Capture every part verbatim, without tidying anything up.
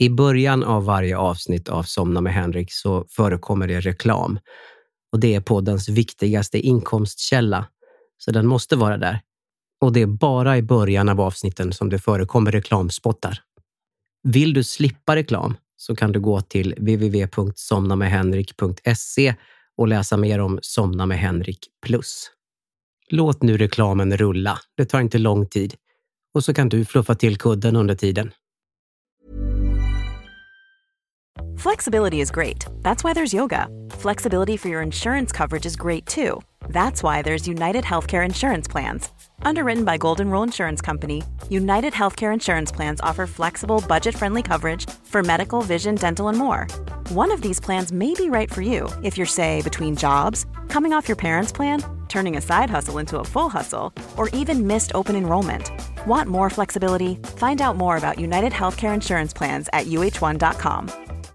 I början av varje avsnitt av Somna med Henrik så förekommer det reklam. Och det är poddens viktigaste inkomstkälla. Så den måste vara där. Och det är bara i början av avsnitten som det förekommer reklamspottar. Vill du slippa reklam så kan du gå till w w w punkt somna med henrik punkt se och läsa mer om Somna med Henrik plus. Låt nu reklamen rulla. Det tar inte lång tid. Och så kan du fluffa till kudden under tiden. Flexibility is great. That's why there's yoga. Flexibility for your insurance coverage is great too. That's why there's United Healthcare Insurance Plans. Underwritten by Golden Rule Insurance Company, United Healthcare Insurance Plans offer flexible, budget-friendly coverage for medical, vision, dental, and more. One of these plans may be right for you if you're, say, between jobs, coming off your parents' plan, turning a side hustle into a full hustle, or even missed open enrollment. Want more flexibility? Find out more about United Healthcare Insurance Plans at u h one dot com.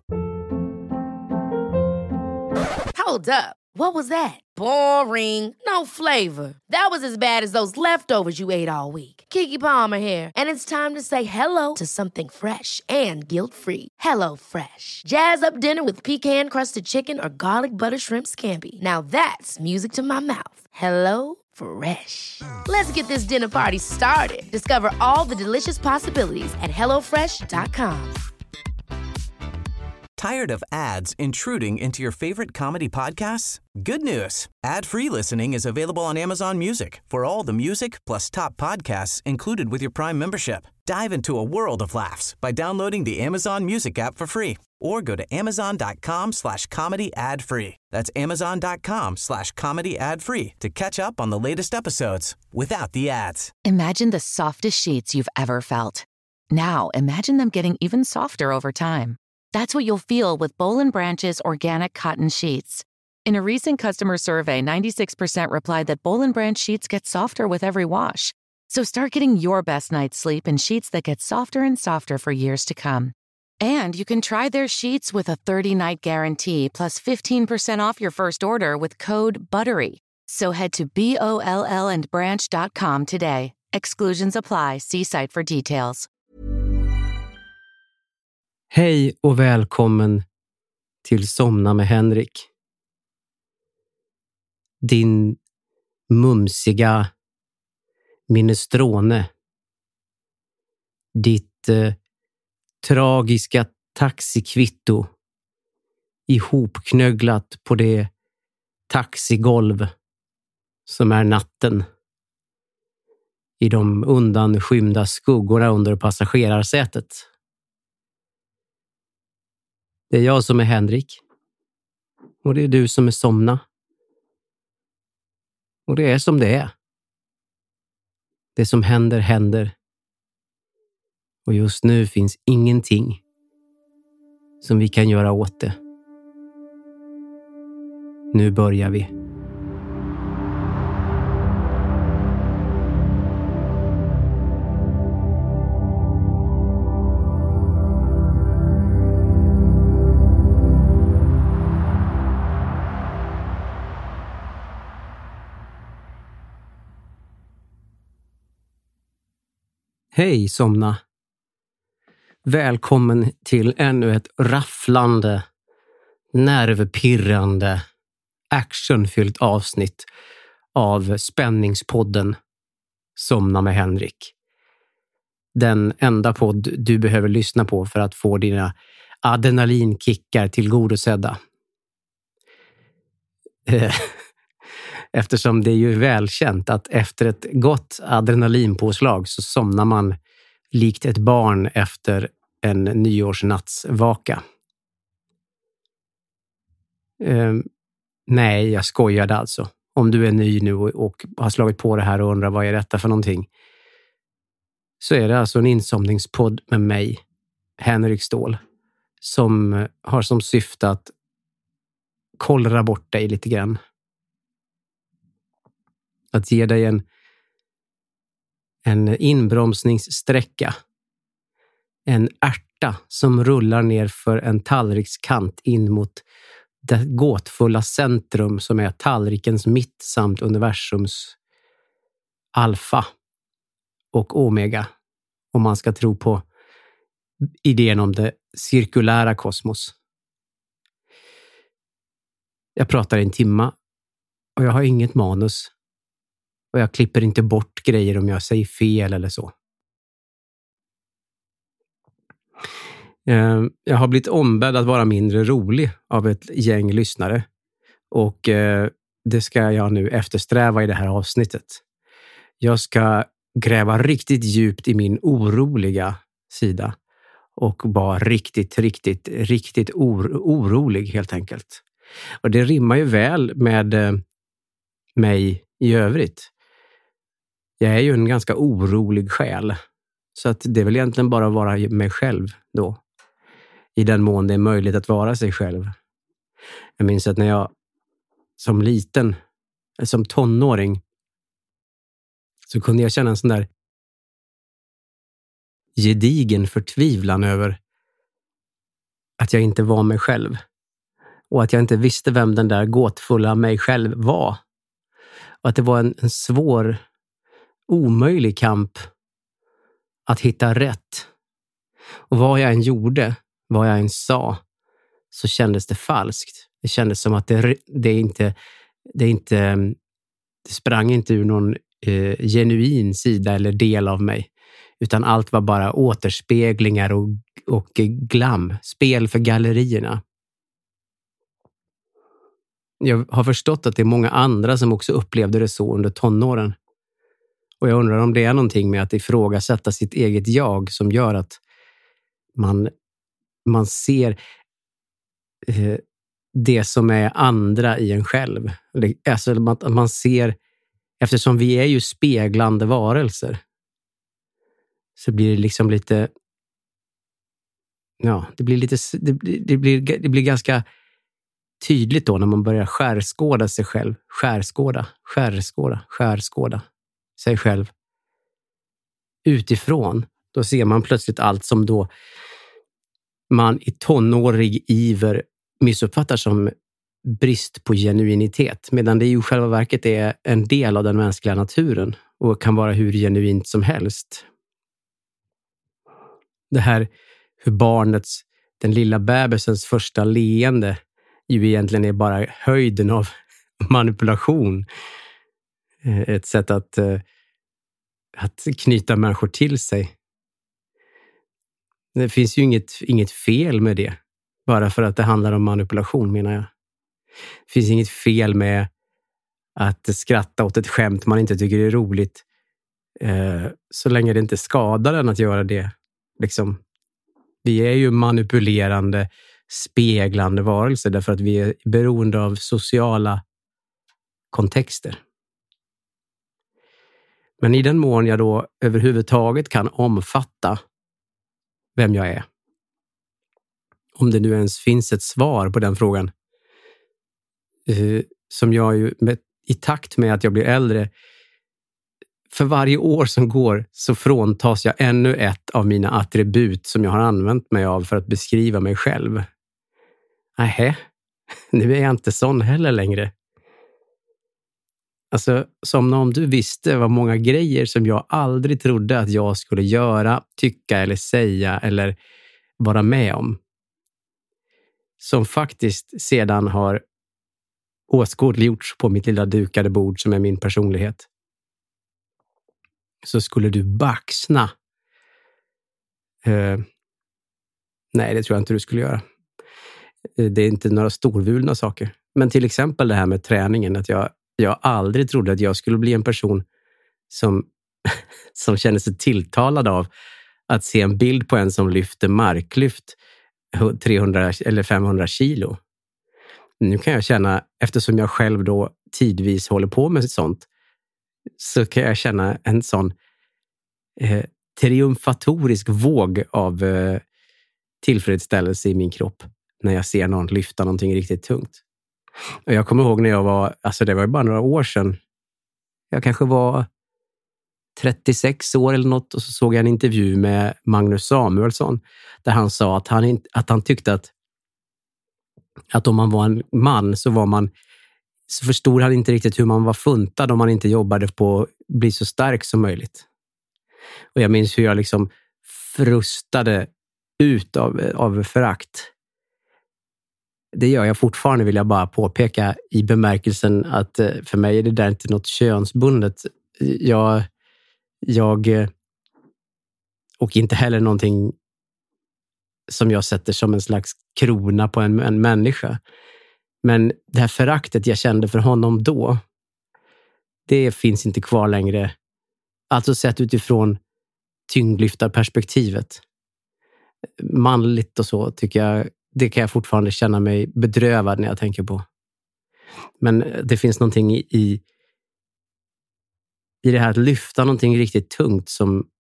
Hold up. What was that? Boring. No flavor. That was as bad as those leftovers you ate all week. Keke Palmer here, and it's time to say hello to something fresh and guilt-free. Hello Fresh. Jazz up dinner with pecan-crusted chicken or garlic butter shrimp scampi. Now that's music to my mouth. Hello Fresh. Let's get this dinner party started. Discover all the delicious possibilities at hello fresh dot com. Tired of ads intruding into your favorite comedy podcasts? Good news. Ad-free listening is available on Amazon Music for all the music plus top podcasts included with your Prime membership. Dive into a world of laughs by downloading the Amazon Music app for free or go to amazon.com slash comedy ad free. That's amazon.com slash comedy ad free to catch up on the latest episodes without the ads. Imagine the softest sheets you've ever felt. Now imagine them getting even softer over time. That's what you'll feel with Boll and Branch's organic cotton sheets. In a recent customer survey, ninety-six percent replied that Boll and Branch sheets get softer with every wash. So start getting your best night's sleep in sheets that get softer and softer for years to come. And you can try their sheets with a thirty-night guarantee plus fifteen percent off your first order with code BUTTERY. So head to B O L L and branch dot com today. Exclusions apply. See site for details. Hej och välkommen till Somna med Henrik. Din mumsiga minestrone. Ditt eh, tragiska taxikvitto ihopknögglat på det taxigolv som är natten. I de undanskymda skuggorna under passagerarsätet. Det är jag som är Henrik. Och det är du som är Somna. Och det är som det är. Det som händer, händer. Och just nu finns ingenting som vi kan göra åt det. Nu börjar vi. Hej Somna. Välkommen till ännu ett rafflande, nervpirrande, actionfyllt avsnitt av Spänningspodden Somna med Henrik. Den enda podd du behöver lyssna på för att få dina adrenalinkickar tillgodosedda. Eftersom det är ju välkänt att efter ett gott adrenalinpåslag så somnar man likt ett barn efter en nyårsnattsvaka. Eh, nej, jag skojade alltså. Om du är ny nu och, och har slagit på det här och undrar vad är detta för någonting, så är det alltså en insomningspodd med mig, Henrik Ståhl, som har som syfte att kollra bort dig lite grann. Att ge dig en, en inbromsningssträcka. En ärta som rullar ner för en tallrikskant in mot det gåtfulla centrum som är tallrikens mitt samt universums alfa och omega. Om man ska tro på idén om det cirkulära kosmos. Jag pratar i en timma och jag har inget manus. Och jag klipper inte bort grejer om jag säger fel eller så. Jag har blivit ombedd att vara mindre rolig av ett gäng lyssnare. Och det ska jag nu eftersträva i det här avsnittet. Jag ska gräva riktigt djupt i min oroliga sida. Och vara riktigt, riktigt, riktigt or- orolig helt enkelt. Och det rimmar ju väl med mig i övrigt. Jag är ju en ganska orolig själ. Så att det är väl egentligen bara att vara mig själv då. I den mån det är möjligt att vara sig själv. Jag minns att när jag som liten, som tonåring, så kunde jag känna en sån där gedigen förtvivlan över att jag inte var mig själv. Och att jag inte visste vem den där gåtfulla mig själv var. Och att det var en, en svår, omöjlig kamp att hitta rätt. Och vad jag än gjorde, vad jag än sa, så kändes det falskt. Det kändes som att det, det inte, det inte, det sprang inte ur någon eh, genuin sida eller del av mig. Utan allt var bara återspeglingar och, och glam, spel för gallerierna. Jag har förstått att det är många andra som också upplevde det så under tonåren. Och jag undrar om det är någonting med att ifrågasätta sitt eget jag som gör att man, man ser eh, det som är andra i en själv. Alltså att man ser, eftersom vi är ju speglande varelser, så blir det liksom lite, ja, det blir lite, det blir, det blir, det blir ganska tydligt då när man börjar skärskåda sig själv. Skärskåda, skärskåda, skärskåda sig själv utifrån. Då ser man plötsligt allt som då man i tonårig iver missuppfattar som brist på genuinitet. Medan det ju själva verket är en del av den mänskliga naturen och kan vara hur genuint som helst. Det här hur barnets, den lilla bebisens första leende ju egentligen är bara höjden av manipulation. Ett sätt att, att knyta människor till sig. Det finns ju inget, inget fel med det. Bara för att det handlar om manipulation, menar jag. Det finns inget fel med att skratta åt ett skämt man inte tycker är roligt. Så länge det inte skadar en att göra det. Liksom, vi är ju manipulerande, speglande varelser därför att vi är beroende av sociala kontexter. Men i den mån jag då överhuvudtaget kan omfatta vem jag är, om det nu ens finns ett svar på den frågan, eh, som jag ju med, i takt med att jag blir äldre, för varje år som går så fråntas jag ännu ett av mina attribut som jag har använt mig av för att beskriva mig själv. Nähä, nu är jag inte sån heller längre. Alltså, som om du visste vad många grejer som jag aldrig trodde att jag skulle göra, tycka eller säga eller vara med om. Som faktiskt sedan har åskådliggjorts på mitt lilla dukade bord som är min personlighet. Så skulle du baxna. Uh, nej, det tror jag inte du skulle göra. Uh, det är inte några storvulna saker. Men till exempel det här med träningen. Att jag, jag aldrig trodde att jag skulle bli en person som, som känner sig tilltalad av att se en bild på en som lyfter marklyft trehundra eller femhundra kilo. Nu kan jag känna, eftersom jag själv då tidvis håller på med sånt, så kan jag känna en sån eh, triumfatorisk våg av eh, tillfredsställelse i min kropp när jag ser någon lyfta någonting riktigt tungt. Och jag kommer ihåg när jag var, alltså det var bara några år sedan, jag kanske var trettiosex år eller något, och så såg jag en intervju med Magnus Samuelsson där han sa att han, inte, att han tyckte att, att om man var en man så var man så förstod han inte riktigt hur man var funtad om man inte jobbade på att bli så stark som möjligt. Och jag minns hur jag liksom frustade ut av, av förakt. Det gör jag fortfarande, vill jag bara påpeka, i bemärkelsen att för mig är det där inte något könsbundet. Jag, jag och inte heller någonting som jag sätter som en slags krona på en, en människa. Men det här föraktet jag kände för honom då, det finns inte kvar längre. Alltså sett utifrån tyngdlyftarperspektivet. Manligt och så tycker jag, det kan jag fortfarande känna mig bedrövad när jag tänker på. Men det finns någonting i i det här att lyfta någonting riktigt tungt som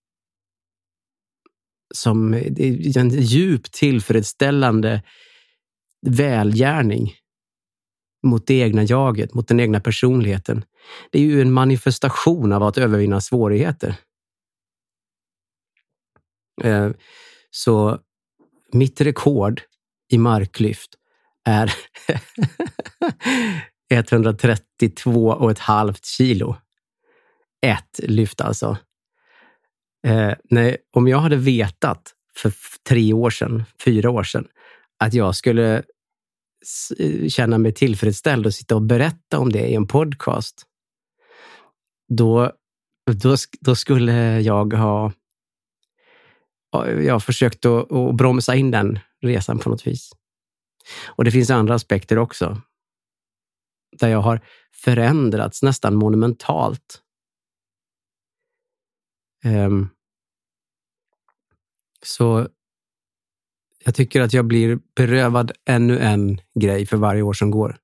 som en djup tillfredsställande välgärning mot det egna jaget, mot den egna personligheten. Det är ju en manifestation av att övervinna svårigheter. Så mitt rekord i marklyft är etthundratrettiotvå och ett halvt kilo. Ett lyft alltså. Eh, nej, om jag hade vetat för tre år sedan, fyra år sedan, att jag skulle s- känna mig tillfredsställd och sitta och berätta om det i en podcast, då, då, då skulle jag ha jag har försökt att, att bromsa in den resan på något vis. Och det finns andra aspekter också, där jag har förändrats nästan monumentalt. Um, så jag tycker att jag blir berövad ännu en grej för varje år som går.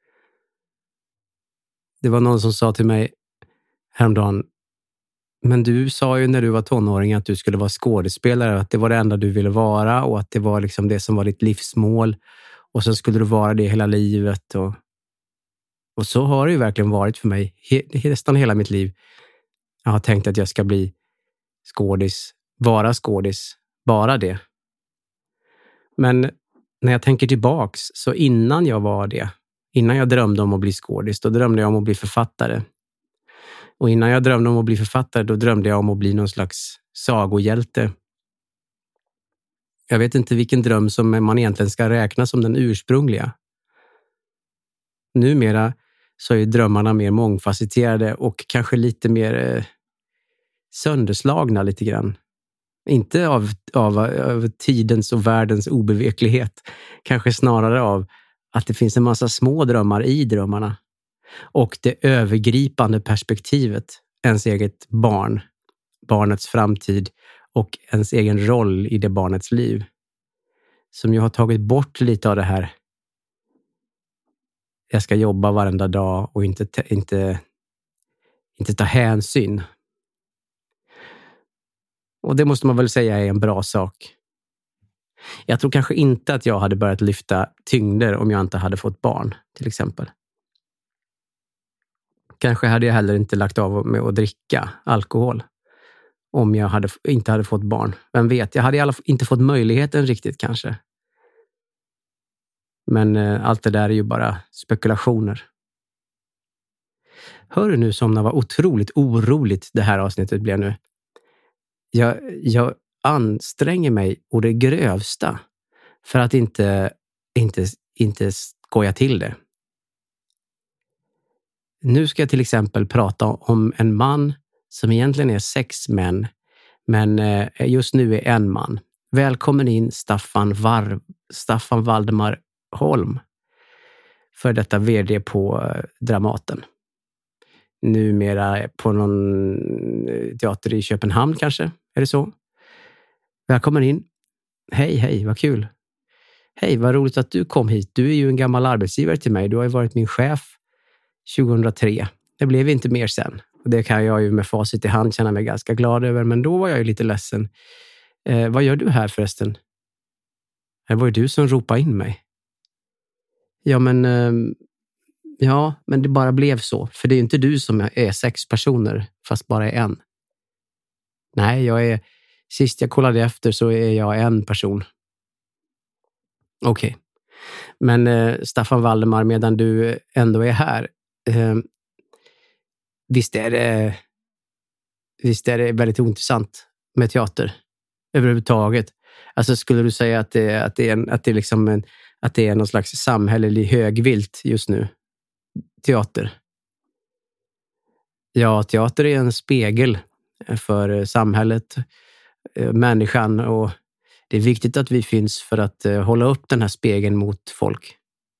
Det var någon som sa till mig häromdagen, men du sa ju när du var tonåring att du skulle vara skådespelare, att det var det enda du ville vara och att det var liksom det som var ditt livsmål, och sen skulle du vara det hela livet. Och, och så har det ju verkligen varit för mig he, nästan hela mitt liv. Jag har tänkt att jag ska bli skådis, vara skådis, bara det. Men när jag tänker tillbaks, så innan jag var det, innan jag drömde om att bli skådis, då drömde jag om att bli författare. Och innan jag drömde om att bli författare, då drömde jag om att bli någon slags sagohjälte. Jag vet inte vilken dröm som man egentligen ska räkna som den ursprungliga. Numera så är drömmarna mer mångfacetterade och kanske lite mer eh, sönderslagna lite grann. Inte av, av, av tidens och världens obeveklighet. Kanske snarare av att det finns en massa små drömmar i drömmarna. Och det övergripande perspektivet, ens eget barn, barnets framtid och ens egen roll i det barnets liv. Som ju har tagit bort lite av det här. Jag ska jobba varenda dag och inte, inte, inte ta hänsyn. Och det måste man väl säga är en bra sak. Jag tror kanske inte att jag hade börjat lyfta tyngder om jag inte hade fått barn, till exempel. Kanske hade jag heller inte lagt av med att dricka alkohol om jag hade, inte hade fått barn. Vem vet, jag hade i alla fall inte fått möjligheten riktigt kanske. Men eh, allt det där är ju bara spekulationer. Hör du nu som det var otroligt oroligt det här avsnittet blev nu. Jag, jag anstränger mig och det grövsta för att inte, inte, inte skoja till det. Nu ska jag till exempel prata om en man som egentligen är sex män, men just nu är en man. Välkommen in Staffan, Var- Staffan Valdemar Holm, för detta vd på Dramaten. Numera på någon teater i Köpenhamn kanske, är det så? Välkommen in. Hej, hej, vad kul. Hej, vad roligt att du kom hit. Du är ju en gammal arbetsgivare till mig. Du har ju varit min chef tjugohundratre. Det blev inte mer sen. Och det kan jag ju med facit i hand känna mig ganska glad över. Men då var jag ju lite ledsen. Eh, vad gör du här förresten? Det var ju du som ropade in mig. Ja, men... Eh, ja, men det bara blev så. För det är ju inte du som är sex personer, fast bara är en. Nej, jag är... Sist jag kollade efter så är jag en person. Okej. Okay. Men eh, Staffan Valdemar, medan du ändå är här... Eh, Visst är det, visst är det väldigt intressant med teater överhuvudtaget. Alltså skulle du säga att det, att det är, en, att det är, liksom en, att det är någon slags samhällelig högvilt just nu? Teater. Ja, teater är en spegel för samhället, människan, och det är viktigt att vi finns för att hålla upp den här spegeln mot folk.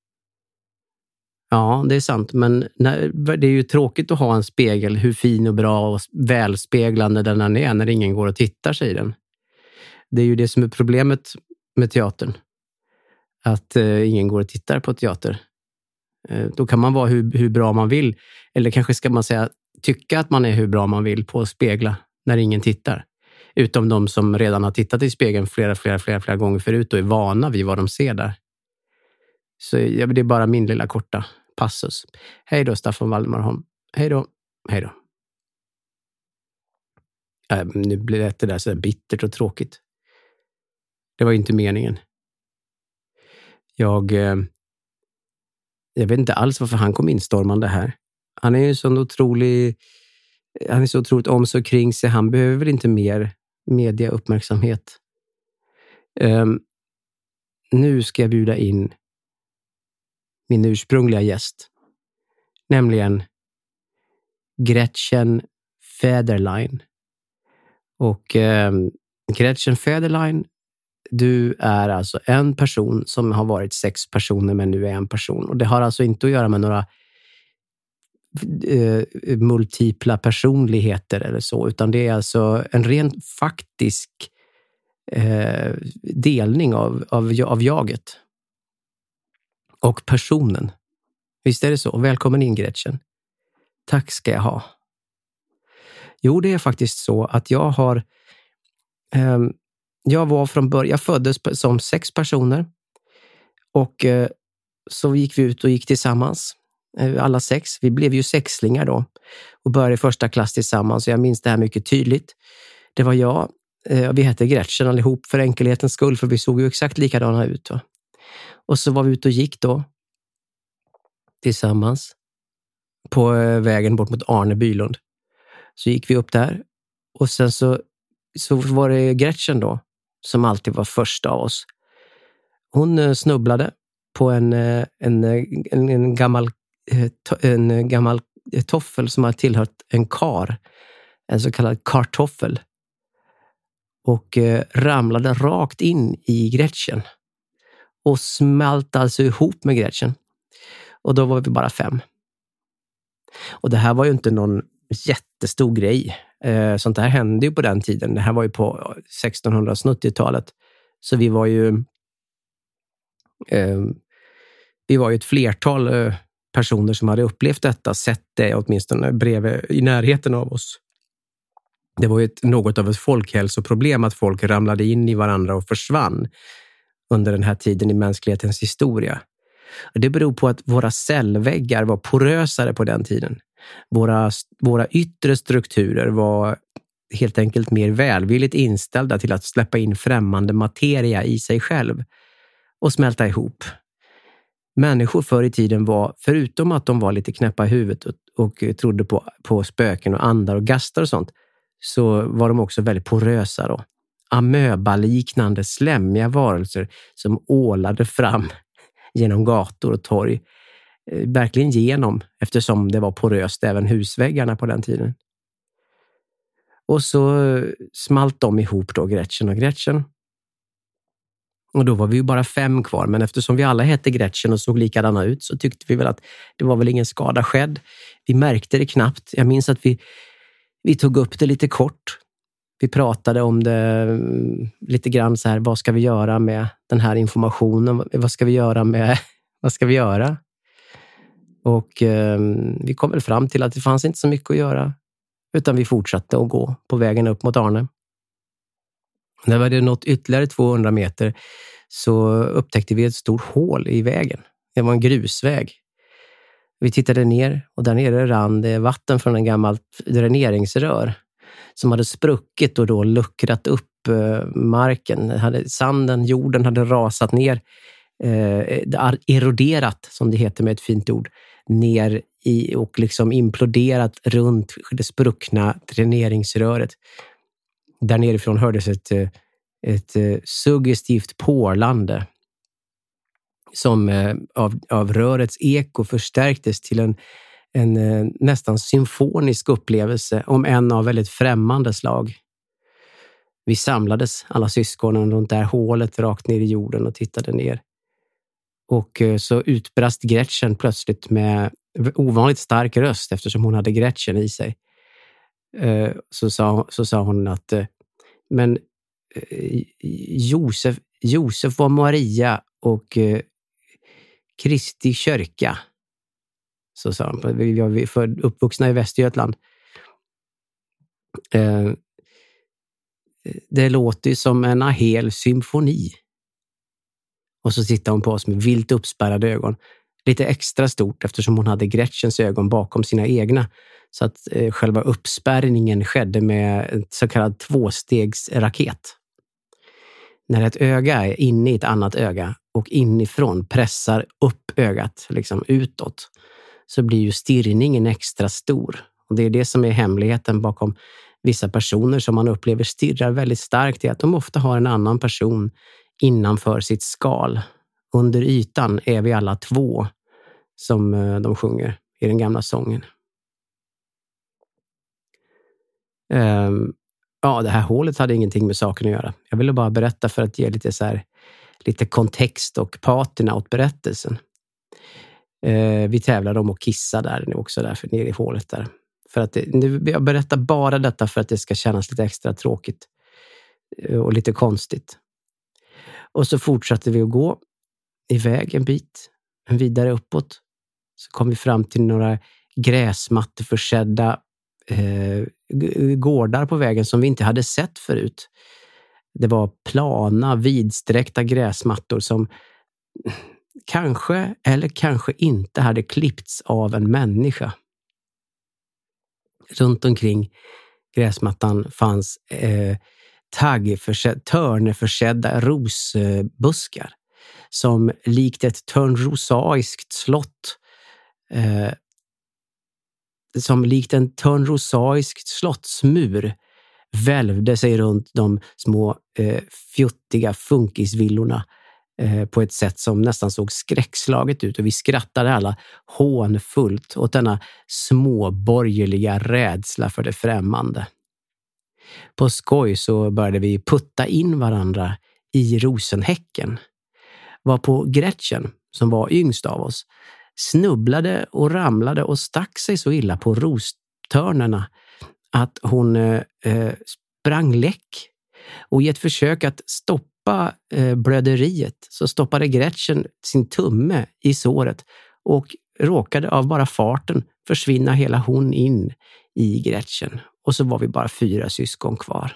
Ja, det är sant, men när, det är ju tråkigt att ha en spegel, hur fin och bra och välspeglande den är, när ingen går och tittar sig i den. Det är ju det som är problemet med teatern. Att eh, ingen går och tittar på teater. Eh, då kan man vara hur, hur bra man vill. Eller kanske ska man säga, tycka att man är hur bra man vill på att spegla när ingen tittar. Utom de som redan har tittat i spegeln flera, flera, flera, flera gånger förut och är vana vid vad de ser där. Så ja, det är bara min lilla korta passus. Hej då, Staffan Waldemarholm. Hej då. Hej då. Äh, nu blir det där så bittert och tråkigt. Det var inte meningen. Jag, eh, jag vet inte alls varför han kom instormande här. Han är ju så otrolig, han är så otroligt om så kring sig. Han behöver väl inte mer mediauppmärksamhet. Um, nu ska jag bjuda in min ursprungliga gäst. Nämligen Gretchen Federline. Och um, Gretchen Federline, du är alltså en person som har varit sex personer men nu är en person. Och det har alltså inte att göra med några eh, multipla personligheter eller så, utan det är alltså en rent faktisk eh, delning av, av, av jaget och personen. Visst är det så? Välkommen in, Gretchen. Tack ska jag ha. Jo, det är faktiskt så att jag har eh, jag var från början, jag föddes som sex personer och eh, så gick vi ut och gick tillsammans, eh, alla sex. Vi blev ju sexlingar då och började i första klass tillsammans, så jag minns det här mycket tydligt. Det var jag, eh, vi hette Gretchen allihop för enkelhetens skull, för vi såg ju exakt likadana ut. Va? Och så var vi ute och gick då tillsammans på eh, vägen bort mot Arne Bylund. Så gick vi upp där och sen så, så var det Gretchen då som alltid var först av oss. Hon snubblade på en, en, en, en, gammal, en gammal toffel som har tillhört en kar. En så kallad kartoffel. Och eh, ramlade rakt in i Gretchen. Och smälte alltså ihop med Gretchen. Och då var vi bara fem. Och det här var ju inte någon jättestor grej. Eh, sånt här hände ju på den tiden. Det här var ju på sextonhundrasnittiotalet. Så vi var ju eh, vi var ju ett flertal eh, personer som hade upplevt detta, sett det åtminstone bredvid, i närheten av oss. Det var ju ett, något av ett folkhälsoproblem att folk ramlade in i varandra och försvann under den här tiden i mänsklighetens historia. Och det beror på att våra cellväggar var porösare på den tiden. Våra, våra yttre strukturer var helt enkelt mer välvilligt inställda till att släppa in främmande materia i sig själv och smälta ihop. Människor förr i tiden var, förutom att de var lite knäppa i huvudet och, och trodde på, på spöken och andar och gastar och sånt, så var de också väldigt porösa då. Amöbaliknande slämmiga varelser som ålade fram genom gator och torg. Verkligen genom, eftersom det var poröst även husväggarna på den tiden. Och så smalt de ihop då, Gretchen och Gretchen. Och då var vi ju bara fem kvar, men eftersom vi alla hette Gretchen och såg likadana ut så tyckte vi väl att det var väl ingen skada skedd. Vi märkte det knappt. Jag minns att vi, vi tog upp det lite kort. Vi pratade om det lite grann så här, vad ska vi göra med den här informationen? Vad ska vi göra med, vad ska vi göra? Och eh, vi kom väl fram till att det fanns inte så mycket att göra. Utan vi fortsatte att gå på vägen upp mot Arne. När vi hade nått ytterligare tvåhundra meter så upptäckte vi ett stort hål i vägen. Det var en grusväg. Vi tittade ner och där nere rann det vatten från en gammalt dräneringsrör som hade spruckit och då luckrat upp eh, marken. Hade, sanden, jorden hade rasat ner, eh, eroderat som det heter med ett fint ord, ner i och liksom imploderat runt det spruckna dräneringsröret. Där nerifrån hördes ett, ett eh, suggestivt porlande som eh, av, av rörets eko förstärktes till en, en eh, nästan symfonisk upplevelse om en av väldigt främmande slag. Vi samlades, alla syskonen, runt det här hålet rakt ner i jorden och tittade ner. Och eh, så utbrast Gretchen plötsligt med ovanligt stark röst, eftersom hon hade Gretchen i sig. Eh, så, sa, så sa hon att eh, men eh, Josef, Josef och Maria och eh, Kristi kyrka, så sa han. Vi var för uppvuxna i Västergötland. Eh, det låter som en hel symfoni. Och så tittar hon på oss med vilt uppspärrade ögon. Lite extra stort eftersom hon hade Gretchens ögon bakom sina egna. Så att eh, själva uppspärrningen skedde med en så kallad tvåstegsraket. När ett öga är inne i ett annat öga och inifrån pressar upp ögat liksom utåt, så blir ju stirrningen extra stor. Och det är det som är hemligheten bakom vissa personer som man upplever stirrar väldigt starkt, är att de ofta har en annan person innanför sitt skal. Under ytan är vi alla två, som de sjunger i den gamla sången. Um, ja, det här hålet hade ingenting med saken att göra. Jag ville bara berätta för att ge lite så här, lite kontext och patina åt berättelsen. Uh, vi tävlade om att kissa där också, där, för nere i hålet där. För att det, jag berättar bara detta för att det ska kännas lite extra tråkigt och lite konstigt. Och så fortsatte vi att gå iväg en bit, vidare uppåt. Så kom vi fram till några gräsmatteförsedda eh, gårdar på vägen som vi inte hade sett förut. Det var plana, vidsträckta gräsmattor som kanske eller kanske inte hade klippts av en människa. Runt omkring gräsmattan fanns eh, taggförsed, törneförsedda rosbuskar som likt ett törnrosaiskt slott eh, som likt en törnrosaiskt slottsmur välvde sig runt de små eh, fjuttiga funkisvillorna eh, på ett sätt som nästan såg skräckslaget ut, och vi skrattade alla hånfullt åt denna småborgerliga rädsla för det främmande. På skoj så började vi putta in varandra i rosenhäcken. Var på Gretchen, som var yngst av oss, snubblade och ramlade och stack sig så illa på rostörnerna att hon eh, sprang läck. Och i ett försök att stoppa eh, blöderiet så stoppade Gretchen sin tumme i såret och råkade av bara farten försvinna hela hon in i Gretchen. Och så var vi bara fyra syskon kvar.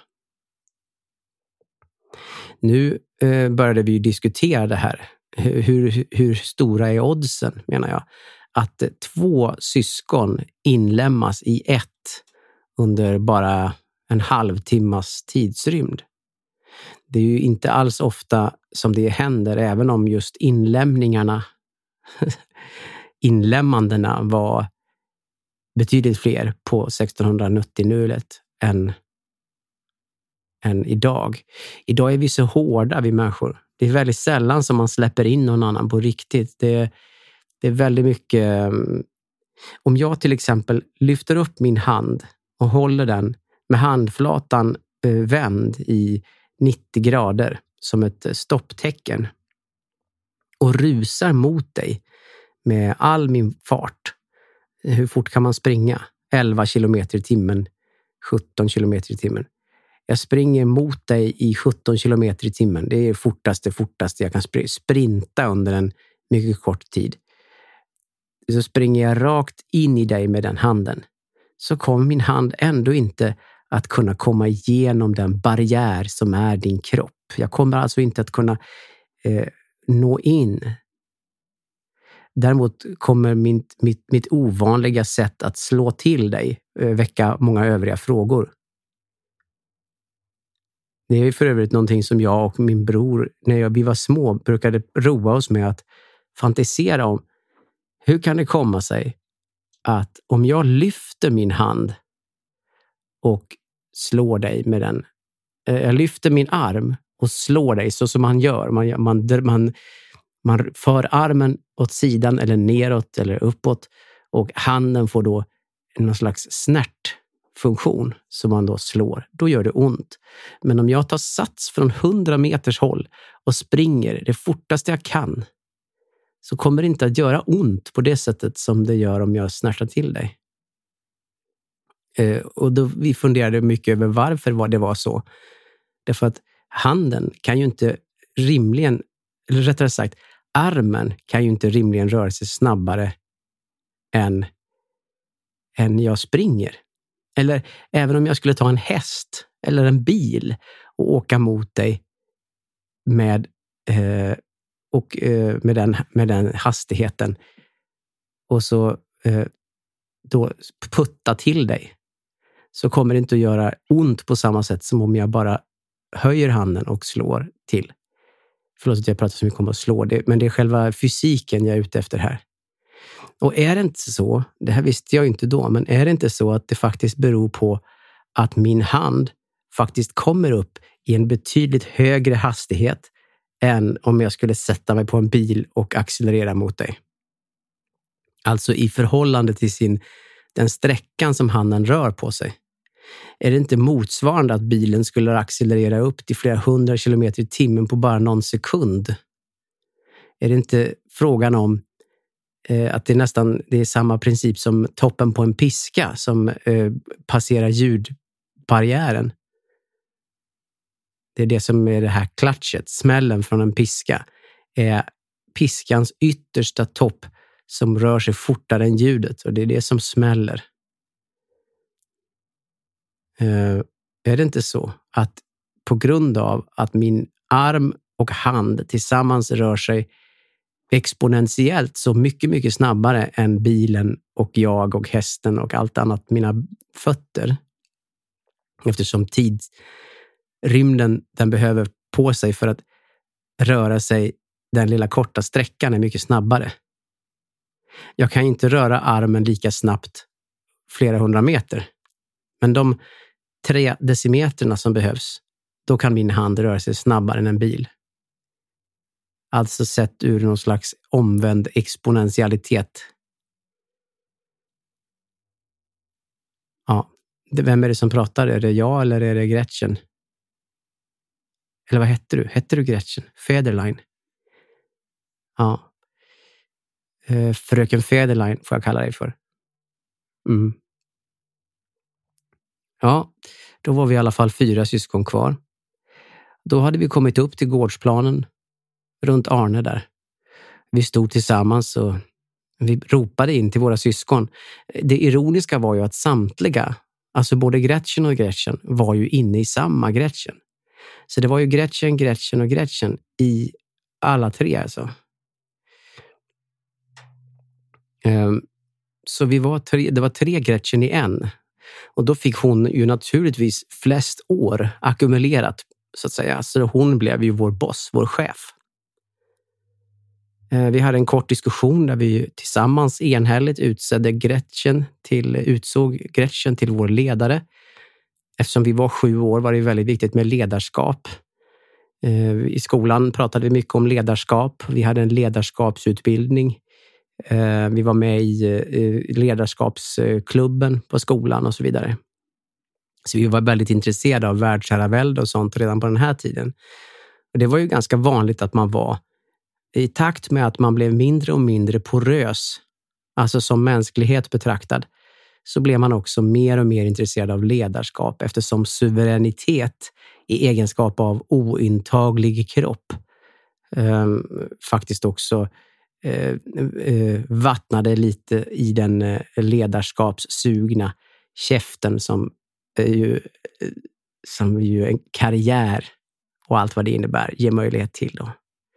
Nu eh, började vi diskutera det här. Hur, hur stora är oddsen, menar jag, att två syskon inlämnas i ett under bara en halvtimmas tidsrymd. Det är ju inte alls ofta som det händer, även om just inlämningarna inlämmandena var betydligt fler på sextonhundranittio-nulet än, än idag. Idag är vi så hårda, vi människor. Det är väldigt sällan som man släpper in någon annan på riktigt. Det, det är väldigt mycket... Om jag till exempel lyfter upp min hand och håller den med handflatan vänd i nittio grader som ett stopptecken och rusar mot dig med all min fart. Hur fort kan man springa? elva kilometer i timmen, sjutton kilometer i timmen. Jag springer mot dig i sjutton kilometer i timmen. Det är fortaste, fortaste jag kan spr- sprinta under en mycket kort tid. Så springer jag rakt in i dig med den handen. Så kommer min hand ändå inte att kunna komma igenom den barriär som är din kropp. Jag kommer alltså inte att kunna eh, nå in. Däremot kommer min, mitt, mitt ovanliga sätt att slå till dig eh, väcka många övriga frågor. Det är för övrigt någonting som jag och min bror, när jag, vi var små, brukade roa oss med att fantisera om. Hur kan det komma sig att om jag lyfter min hand och slår dig med den, eh, jag lyfter min arm och slår dig så som man gör. Man, man, man, man för armen åt sidan eller neråt eller uppåt och handen får då någon slags snärtfunktion som man då slår. Då gör det ont. Men om jag tar sats från hundra meters håll och springer det fortaste jag kan så kommer det inte att göra ont på det sättet som det gör om jag snärtar till dig. Eh, och då vi funderade mycket över varför det var så. Därför att handen kan ju inte rimligen, eller rättare sagt, armen kan ju inte rimligen röra sig snabbare än, än jag springer. Eller även om jag skulle ta en häst eller en bil och åka mot dig med, eh, och, eh, med, den, med den hastigheten och så eh, då putta till dig, så kommer det inte att göra ont på samma sätt som om jag bara höjer handen och slår till. Förlåt att jag pratar så mycket om att slå, det, men det är själva fysiken jag är ute efter här. Och är det inte så, det här visste jag inte då, men är det inte så att det faktiskt beror på att min hand faktiskt kommer upp i en betydligt högre hastighet än om jag skulle sätta mig på en bil och accelerera mot dig. Alltså i förhållande till sin, den sträckan som handen rör på sig. Är det inte motsvarande att bilen skulle accelerera upp till flera hundra kilometer i timmen på bara någon sekund? Är det inte frågan om eh, att det är nästan det är samma princip som toppen på en piska som eh, passerar ljudbarriären? Det är det som är det här klatschet, smällen från en piska. Är piskans yttersta topp som rör sig fortare än ljudet, och det är det som smäller. Uh, är det inte så att på grund av att min arm och hand tillsammans rör sig exponentiellt så mycket, mycket snabbare än bilen och jag och hästen och allt annat, mina fötter, eftersom tidsrymden den behöver på sig för att röra sig den lilla korta sträckan är mycket snabbare. Jag kan inte röra armen lika snabbt flera hundra meter. Men de tre decimeterna som behövs, då kan min hand röra sig snabbare än en bil. Alltså sett ur någon slags omvänd exponentialitet. Ja, vem är det som pratar? Är det jag eller är det Gretchen? Eller vad heter du? Heter du Gretchen? Federline? Ja. Fröken Federline får jag kalla dig för. Mm. Ja, då var vi i alla fall fyra syskon kvar. Då hade vi kommit upp till gårdsplanen runt Arne där. Vi stod tillsammans och vi ropade in till våra syskon. Det ironiska var ju att samtliga, alltså både Gretchen och Gretchen, var ju inne i samma Gretchen. Så det var ju Gretchen, Gretchen och Gretchen i alla tre alltså. Så vi var tre, det var tre Gretchen i en. Och då fick hon ju naturligtvis flest år ackumulerat, så att säga. Så hon blev ju vår boss, vår chef. Vi hade en kort diskussion där vi tillsammans enhälligt utsedde Gretchen till, utsåg Gretchen till vår ledare. Eftersom vi var sju år var det väldigt viktigt med ledarskap. I skolan pratade vi mycket om ledarskap. Vi hade en ledarskapsutbildning. Vi var med i ledarskapsklubben på skolan och så vidare. Så vi var väldigt intresserade av världsherravälde och sånt redan på den här tiden. Och det var ju ganska vanligt att man var i takt med att man blev mindre och mindre porös, alltså som mänsklighet betraktad, så blev man också mer och mer intresserad av ledarskap eftersom suveränitet i egenskap av ointaglig kropp eh, faktiskt också eh, eh, vattnade lite i den eh, ledarskapssugna käften som är ju, eh, som ju en karriär och allt vad det innebär ger möjlighet till då.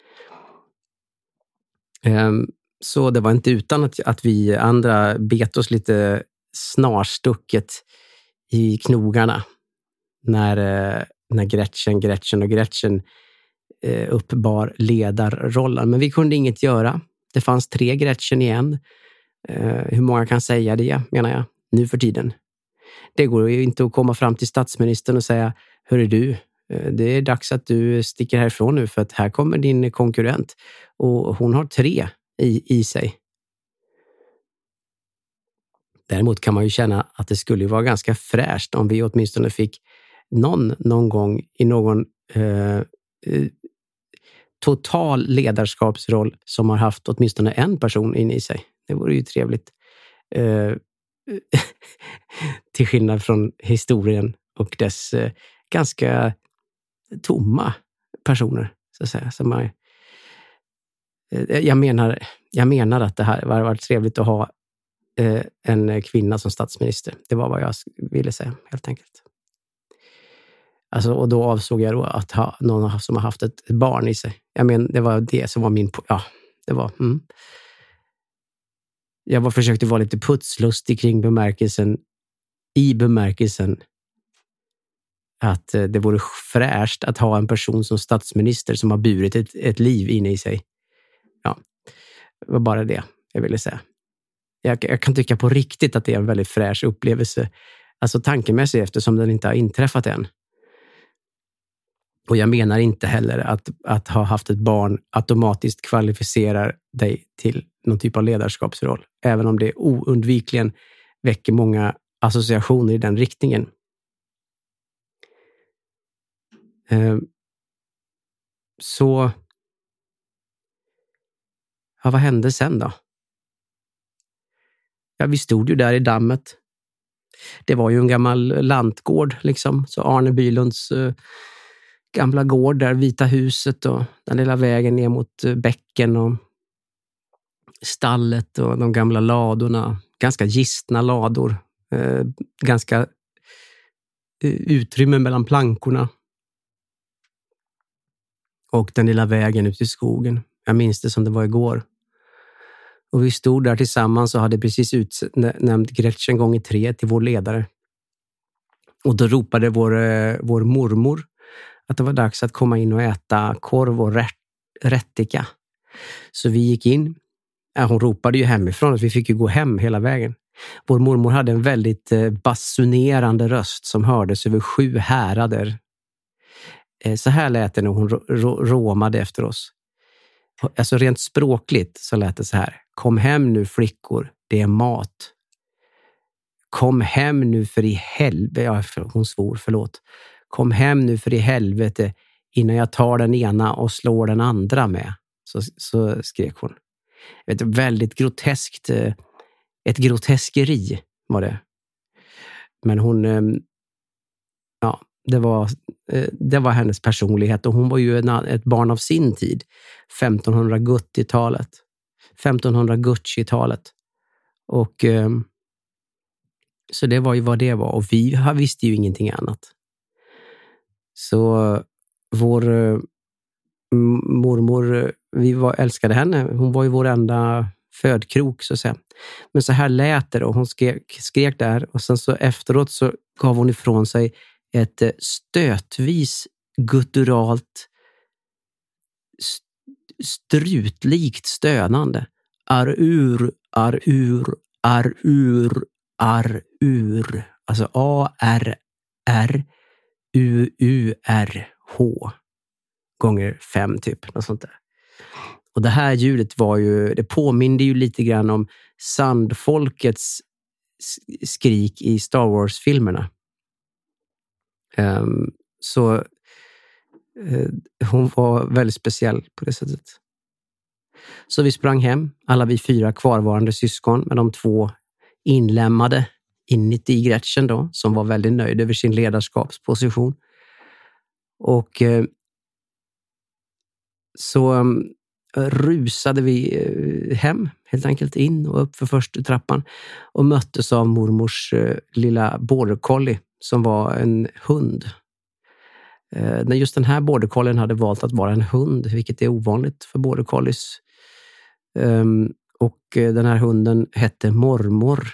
Eh, så det var inte utan att, att vi andra bet oss lite snarstucket i knogarna när, när Gretchen, Gretchen och Gretchen eh, uppbar ledarrollen. Men vi kunde inget göra. Det fanns tre Gretchen igen. Eh, hur många kan säga det, menar jag, nu för tiden? Det går ju inte att komma fram till statsministern och säga, hörru du, Det är dags att du sticker härifrån nu för att här kommer din konkurrent. Och hon har tre i, i sig. Däremot kan man ju känna att det skulle vara ganska fräscht om vi åtminstone fick någon någon gång i någon eh, total ledarskapsroll som har haft åtminstone en person in i sig. Det vore ju trevligt. Eh, till skillnad från historien och dess eh, ganska tomma personer, så att säga. Som är, eh, jag, menar, jag menar att det här var, var trevligt att ha eh, en kvinna som statsminister. Det var vad jag ville säga, helt enkelt. Alltså, och då avsåg jag då att ha någon som har haft ett barn i sig. Jag menar, det var det som var min... Ja, det var... Mm. Jag var försökte vara lite putslustig kring bemärkelsen, i bemärkelsen att det vore fräscht att ha en person som statsminister som har burit ett, ett liv inne i sig. Ja, det var bara det jag ville säga. Jag, jag kan tycka på riktigt att det är en väldigt fräsch upplevelse. Alltså tankemässigt, eftersom den inte har inträffat än. Och jag menar inte heller att, att ha haft ett barn automatiskt kvalificerar dig till någon typ av ledarskapsroll. Även om det oundvikligen väcker många associationer i den riktningen. Eh, så... Ja, vad hände sen då? Ja, vi stod ju där i dammet. Det var ju en gammal lantgård liksom. Så Arne Bylunds eh, gamla gård där, Vita huset och den lilla vägen ner mot eh, bäcken och stallet och de gamla ladorna. Ganska gistna lador. Eh, ganska eh, utrymme mellan plankorna. Och den lilla vägen ut i skogen. Jag minns det som det var igår. Och vi stod där tillsammans och hade precis utnämnt Gretchen gånger tre till vår ledare. Och då ropade vår, vår mormor att det var dags att komma in och äta korv och rätt, rättika. Så vi gick in. Ja, hon ropade ju hemifrån att vi fick ju gå hem hela vägen. Vår mormor hade en väldigt basunerande röst som hördes över sju härader. Så här lät det när hon råmade efter oss. Alltså rent språkligt så lät det så här. Kom hem nu flickor, det är mat. Kom hem nu för i helvete. Ja, hon svor, förlåt. Kom hem nu för i helvete innan jag tar den ena och slår den andra med. Så, så skrek hon. Ett väldigt groteskt, ett groteskeri var det. Men hon, ja, det var, det var hennes personlighet och hon var ju ett barn av sin tid. femtonhundrasjuttiotalet. femtonhundrasjuttiotalet. Och så det var ju vad det var. Och vi visste ju ingenting annat. Så vår mormor, vi var, älskade henne. Hon var ju vår enda födkrok så att säga. Men så här lät det och hon skrek, skrek där. Och sen så efteråt så gav hon ifrån sig ett stötvis gutturalt strutlikt stönande. Ar-ur, ar-ur, ar-ur, ar-ur. Alltså A-R-R-U-U-R-H gånger fem typ. Något sånt där. Och det här ljudet var ju, det påminde ju lite grann om sandfolkets skrik i Star Wars-filmerna. Um, så uh, hon var väldigt speciell på det sättet. Så vi sprang hem, alla vi fyra kvarvarande syskon med de två inlämnade inuti Gretchen då, som var väldigt nöjd över sin ledarskapsposition. Och uh, så um, rusade vi uh, hem, helt enkelt in och upp för första trappan och möttes av mormors uh, lilla border collie som var en hund. Uh, när just den här border collien hade valt att vara en hund, vilket är ovanligt för border collies. Um, och uh, den här hunden hette Mormor.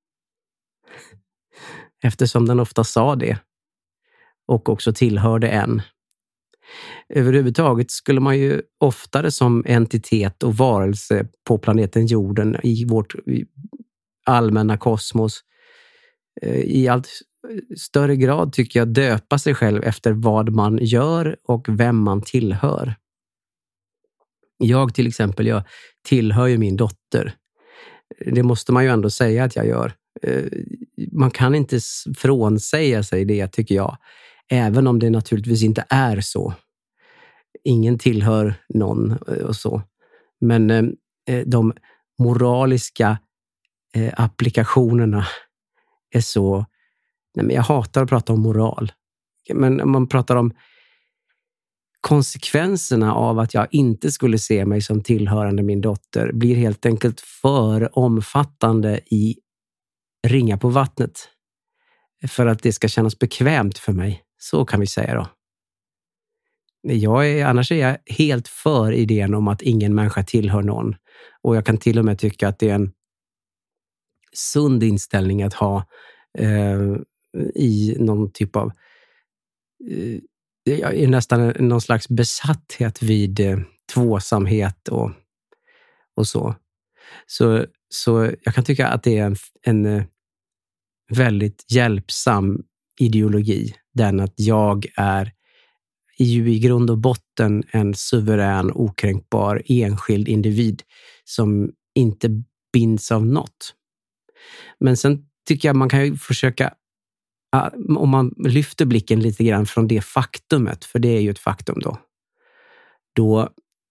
Eftersom den ofta sa det. Och också tillhörde en. Överhuvudtaget skulle man ju oftare som entitet och varelse på planeten jorden i vårt allmänna kosmos i allt större grad tycker jag döpa sig själv efter vad man gör och vem man tillhör. Jag till exempel, jag tillhör ju min dotter. Det måste man ju ändå säga att jag gör. Man kan inte frånsäga sig det, tycker jag. Även om det naturligtvis inte är så. Ingen tillhör någon och så. Men de moraliska applikationerna är så... Nej, men jag hatar att prata om moral. Men om man pratar om konsekvenserna av att jag inte skulle se mig som tillhörande min dotter blir helt enkelt för omfattande i ringa på vattnet. För att det ska kännas bekvämt för mig. Så kan vi säga då. Jag är, annars är jag helt för idén om att ingen människa tillhör någon. Och jag kan till och med tycka att det är en sund inställning att ha eh, i någon typ av eh, är nästan någon slags besatthet vid eh, tvåsamhet och, och så. så. Så jag kan tycka att det är en, en eh, väldigt hjälpsam ideologi. Den att jag är ju i grund och botten en suverän, okränkbar, enskild individ som inte binds av något. Men sen tycker jag man kan ju försöka, om man lyfter blicken lite grann från det faktumet, för det är ju ett faktum då, då,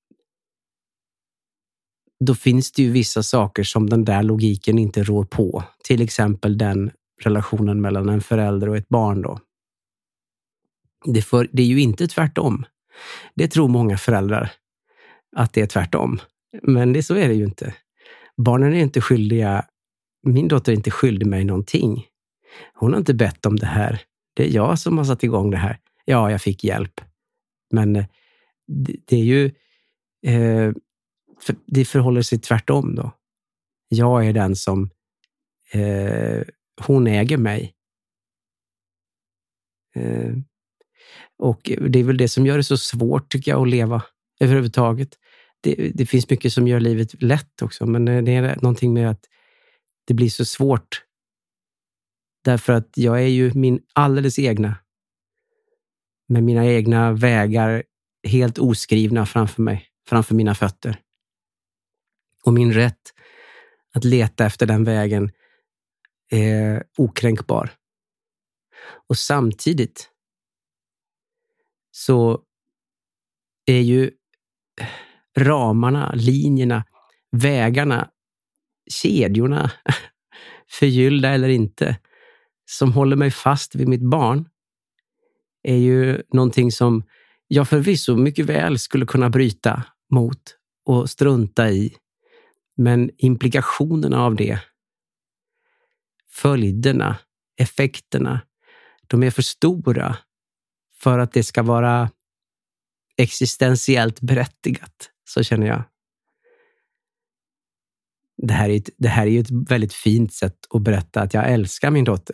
då finns det ju vissa saker som den där logiken inte rår på. Till exempel den relationen mellan en förälder och ett barn då. Det, för, det är ju inte tvärtom. Det tror många föräldrar att det är tvärtom. Men det, så är det ju inte. Barnen är inte skyldiga, min dotter är inte skyldig mig någonting. Hon har inte bett om det här. Det är jag som har satt igång det här. Ja, jag fick hjälp. Men det, det är ju, eh, för, det förhåller sig tvärtom då. Jag är den som, eh, hon äger mig. Eh, Och det är väl det som gör det så svårt, tycker jag, att leva överhuvudtaget. Det, det finns mycket som gör livet lätt också, men det är någonting med att det blir så svårt. Därför att jag är ju min alldeles egna. Med mina egna vägar helt oskrivna framför mig, framför mina fötter. Och min rätt att leta efter den vägen är okränkbar. Och samtidigt så är ju ramarna, linjerna, vägarna, kedjorna, förgyllda eller inte, som håller mig fast vid mitt barn, är ju någonting som jag förvisso mycket väl skulle kunna bryta mot och strunta i. Men implikationerna av det, följderna, effekterna, de är för stora för att det ska vara existentiellt berättigat, så känner jag. Det här är ett, det här är ju ett väldigt fint sätt att berätta att jag älskar min dotter.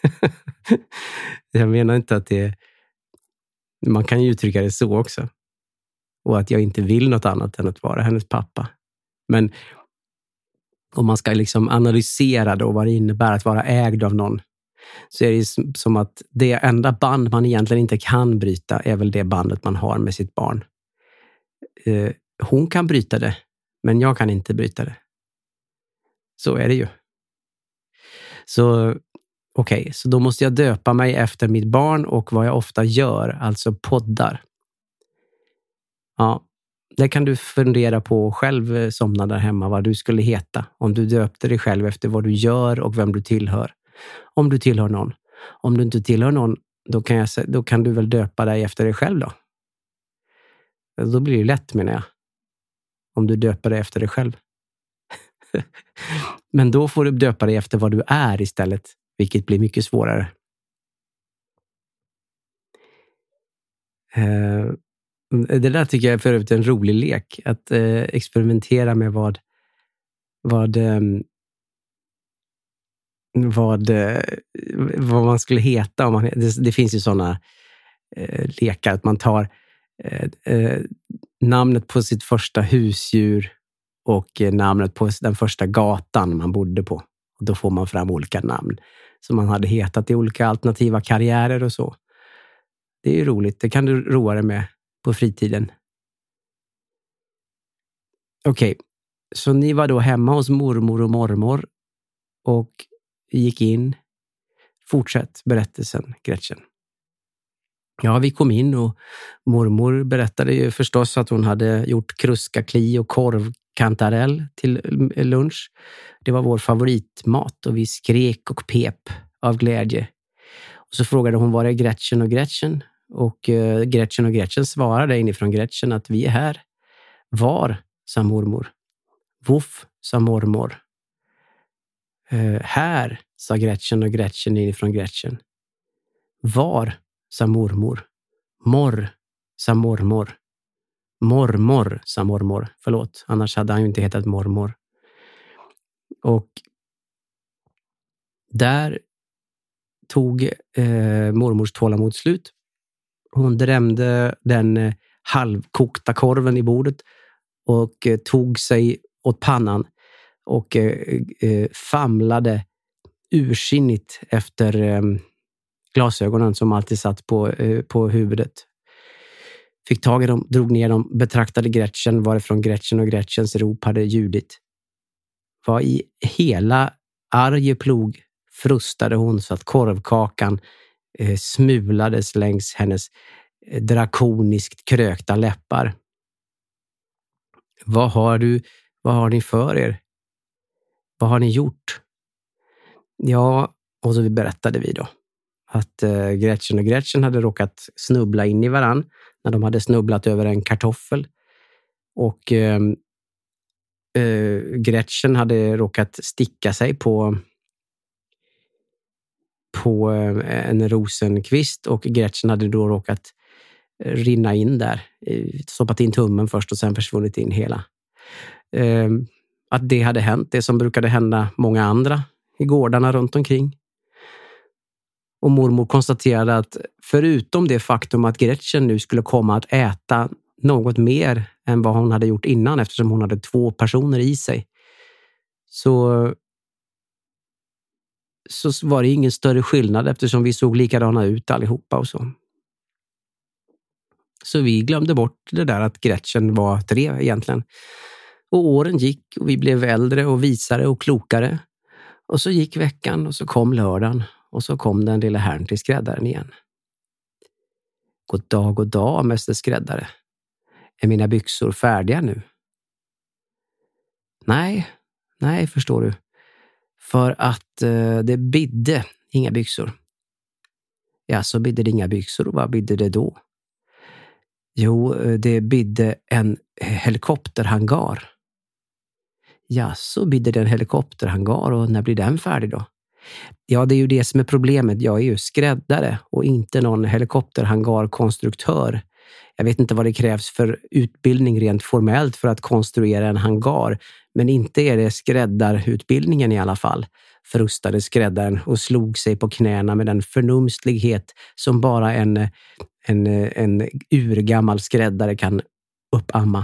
Jag menar inte att det... Man kan ju uttrycka det så också. Och att jag inte vill något annat än att vara hennes pappa. Men om man ska liksom analysera då vad det innebär att vara ägd av någon, så är det som att det enda band man egentligen inte kan bryta är väl det bandet man har med sitt barn. Eh, hon kan bryta det, men jag kan inte bryta det. Så är det ju. Så okej, okay, så då måste jag döpa mig efter mitt barn och vad jag ofta gör, alltså poddar. Ja, det kan du fundera på själv, somna där hemma, vad du skulle heta om du döpte dig själv efter vad du gör och vem du tillhör. Om du tillhör någon. Om du inte tillhör någon, då kan, jag, då kan du väl döpa dig efter dig själv då. Då blir det lätt, menar jag. Om du döper dig efter dig själv. Men då får du döpa dig efter vad du är istället, vilket blir mycket svårare. Uh, det där tycker jag är för övrigt en rolig lek. Att uh, experimentera med vad vad, um, vad uh, vad man skulle heta. Om man, det, det finns ju sådana uh, lekar att man tar uh, uh, namnet på sitt första husdjur och uh, namnet på den första gatan man bodde på. Och då får man fram olika namn. som man hade hetat i olika alternativa karriärer och så. Det är ju roligt. Det kan du roa dig med på fritiden. Okej, okay. Så ni var då hemma hos mormor och mormor och gick in. Fortsätt berättelsen, Gretchen. Ja, vi kom in och mormor berättade ju förstås att hon hade gjort kruskakli och korvkantarell till lunch. Det var vår favoritmat och vi skrek och pep av glädje. Och så frågade hon, var är Gretchen och Gretchen? Och uh, Gretchen och Gretchen svarade inifrån Gretchen att vi är här. Var, sa mormor. Voff, sa mormor. Uh, här, sa Gretchen och Gretchen inifrån Gretchen. Var, sa mormor. Morr, sa mormor. Mormor, sa mormor. Förlåt, annars hade han ju inte hetat mormor. Och där tog eh, mormors tålamod slut. Hon drämde den eh, halvkokta korven i bordet och eh, tog sig åt pannan och eh, eh, famlade ursinnigt efter eh, glasögonen som alltid satt på, eh, på huvudet. Fick tag i dem, drog ner dem, betraktade Gretchen varifrån Gretchen och Gretchens rop hade ljudit. Vad i hela Arjeplog frustade hon så att korvkakan eh, smulades längs hennes eh, drakoniskt krökta läppar. Vad har du, vad har ni för er? Vad har ni gjort? Ja, och så berättade vi då att eh, Gretchen och Gretchen hade råkat snubbla in i varann när de hade snubblat över en kartoffel. Och eh, eh, Gretchen hade råkat sticka sig på på eh, en rosenkvist och Gretchen hade då råkat rinna in där. Stoppat in tummen först och sen försvunnit in hela. Eh, att det hade hänt, det som brukade hända många andra i gårdarna runt omkring. Och mormor konstaterade att förutom det faktum att Gretchen nu skulle komma att äta något mer än vad hon hade gjort innan eftersom hon hade två personer i sig, så, så var det ingen större skillnad eftersom vi såg likadana ut allihopa och så. Så vi glömde bort det där att Gretchen var tre egentligen. Och åren gick och vi blev äldre och visare och klokare. Och så gick veckan och så kom lördagen. Och så kom den lilla herrn till skräddaren igen. God dag, god dag, mäster skräddare. Är mina byxor färdiga nu? Nej, nej förstår du. För att eh, det bidde inga byxor. Ja, så bidde det inga byxor och vad bidde det då? Jo, det bidde en helikopterhangar. Ja, så bidde det en helikopterhangar och när blir den färdig då? Ja, det är ju det som är problemet. Jag är ju skräddare och inte någon helikopterhangarkonstruktör. Jag vet inte vad det krävs för utbildning rent formellt för att konstruera en hangar. Men inte är det skräddarutbildningen i alla fall. Frustade skräddaren och slog sig på knäna med den förnumslighet som bara en, en, en urgammal skräddare kan uppamma.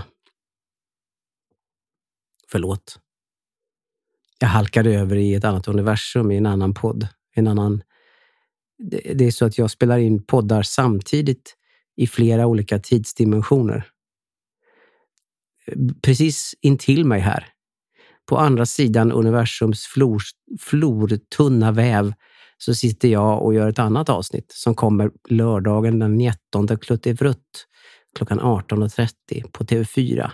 Förlåt. Jag halkade över i ett annat universum, i en annan podd. En annan... Det, det är så att jag spelar in poddar samtidigt i flera olika tidsdimensioner. Precis intill mig här. På andra sidan universums flor, flortunna väv så sitter jag och gör ett annat avsnitt som kommer lördagen den nittonde kluttivrutt klockan arton och trettio på T V fyra.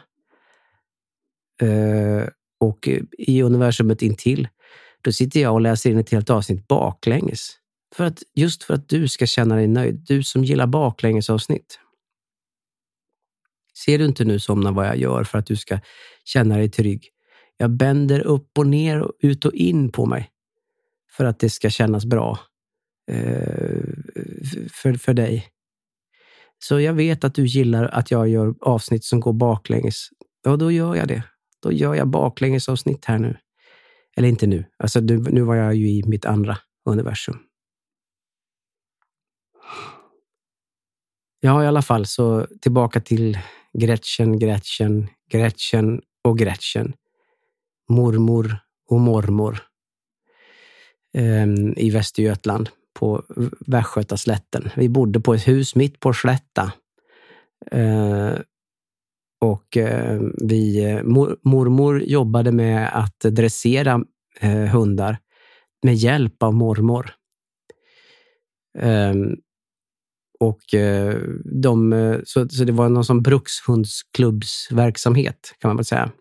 Uh, och i universumet intill då sitter jag och läser in ett helt avsnitt baklänges. För att, just för att du ska känna dig nöjd. Du som gillar baklänges avsnitt. Ser du inte nu somna vad jag gör för att du ska känna dig trygg? Jag bänder upp och ner och ut och in på mig. För att det ska kännas bra. Eh, för, för dig. Så jag vet att du gillar att jag gör avsnitt som går baklänges. Ja, då gör jag det. Då gör jag baklänges avsnitt här nu. Eller inte nu. Alltså nu, nu var jag ju i mitt andra universum. Ja, i alla fall så tillbaka till Gretchen, Gretchen, Gretchen och Gretchen. Mormor och mormor. eh, i Västergötland på Västgötaslätten. Vi bodde på ett hus mitt på slätta. Eh, och eh, vi, mor, mormor jobbade med att dressera eh, hundar med hjälp av mormor. Eh, och eh, de, så, så det var någon som brukshundsklubbsverksamhet kan man väl säga.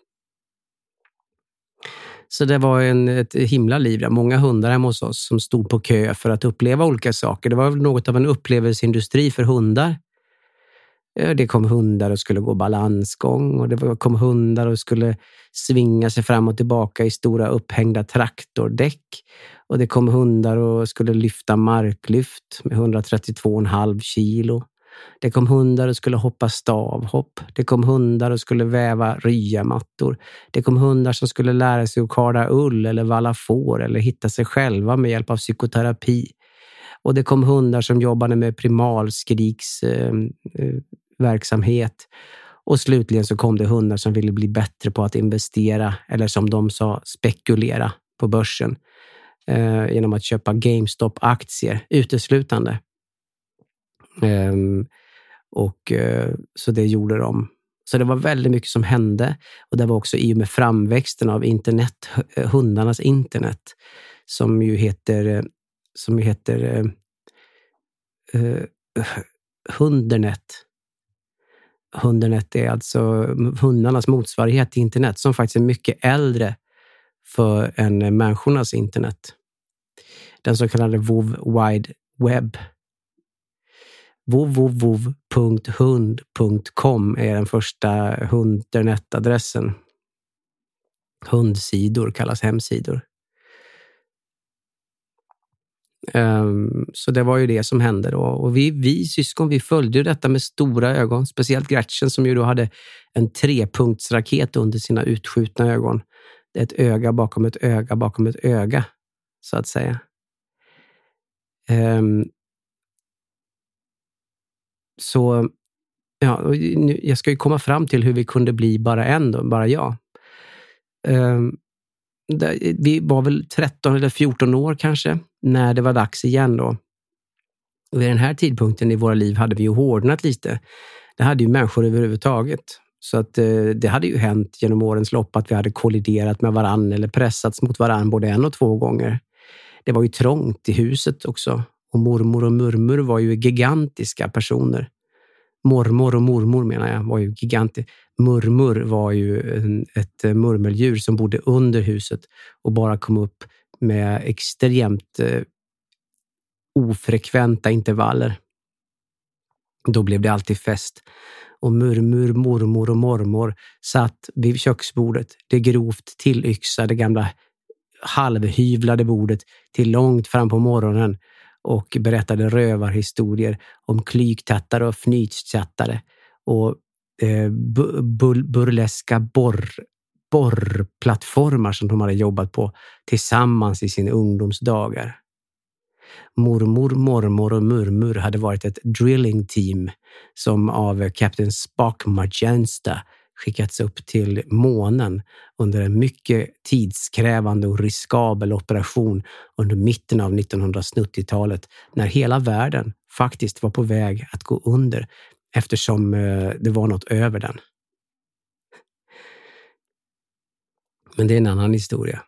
Så det var en, ett himla liv. Ja. Många hundar hemma hos oss som stod på kö för att uppleva olika saker. Det var något av en upplevelseindustri för hundar. Det kom hundar och skulle gå balansgång och det kom hundar och skulle svinga sig fram och tillbaka i stora upphängda traktordäck. Och det kom hundar och skulle lyfta marklyft med hundratrettiotvå komma fem kilo. Det kom hundar och skulle hoppa stavhopp. Det kom hundar och skulle väva ryamattor. Det kom hundar som skulle lära sig att karda ull eller valla får eller hitta sig själva med hjälp av psykoterapi. Och det kom hundar som jobbade med primalskriksverksamhet. Eh, och slutligen så kom det hundar som ville bli bättre på att investera eller som de sa spekulera på börsen eh, genom att köpa GameStop-aktier uteslutande. Um, och uh, så det gjorde de. Så det var väldigt mycket som hände och det var också i och med framväxten av internet, hundarnas internet som ju heter som ju heter uh, uh, Hundernet. Hundernet är alltså hundarnas motsvarighet till internet som faktiskt är mycket äldre för än människornas internet. Den så kallade Wov Wide Web. www punkt hund punkt com är den första internetadressen. Hundsidor kallas hemsidor. Um, så det var ju det som hände då. Och vi, vi syskon, vi följde ju detta med stora ögon. Speciellt Gretchen som ju då hade en trepunktsraket under sina utskjutna ögon. Ett öga bakom ett öga bakom ett öga, så att säga. Um, Så ja, nu, jag ska ju komma fram till hur vi kunde bli bara en då, bara jag. Um, där, vi var väl tretton eller fjorton år kanske när det var dags igen då. Och vid den här tidpunkten i våra liv hade vi ju hårdnat lite. Det hade ju människor överhuvudtaget. Så att eh, det hade ju hänt genom årens lopp att vi hade kolliderat med varann eller pressats mot varann både en och två gånger. Det var ju trångt i huset också. Och mormor och murmur var ju gigantiska personer. Mormor och mormor menar jag var ju gigantiska. Murmur var ju en, ett murmeldjur som bodde under huset och bara kom upp med extremt eh, ofrekventa intervaller. Då blev det alltid fest. Och murmur, mormor och mormor satt vid köksbordet. Det grovt tillyxade gamla halvhyvlade bordet till långt fram på morgonen. Och berättade rövarhistorier om klyktattare och fnytchattare och eh, bu- burleska borr, borrplattformar som de hade jobbat på tillsammans i sina ungdomsdagar. Mormor, mormor och murmur hade varit ett drilling team som av Captain Spock Magenta skickats upp till månen under en mycket tidskrävande och riskabel operation under mitten av nittonhundrasnittiotalet när hela världen faktiskt var på väg att gå under eftersom det var något över den. Men det är en annan historia.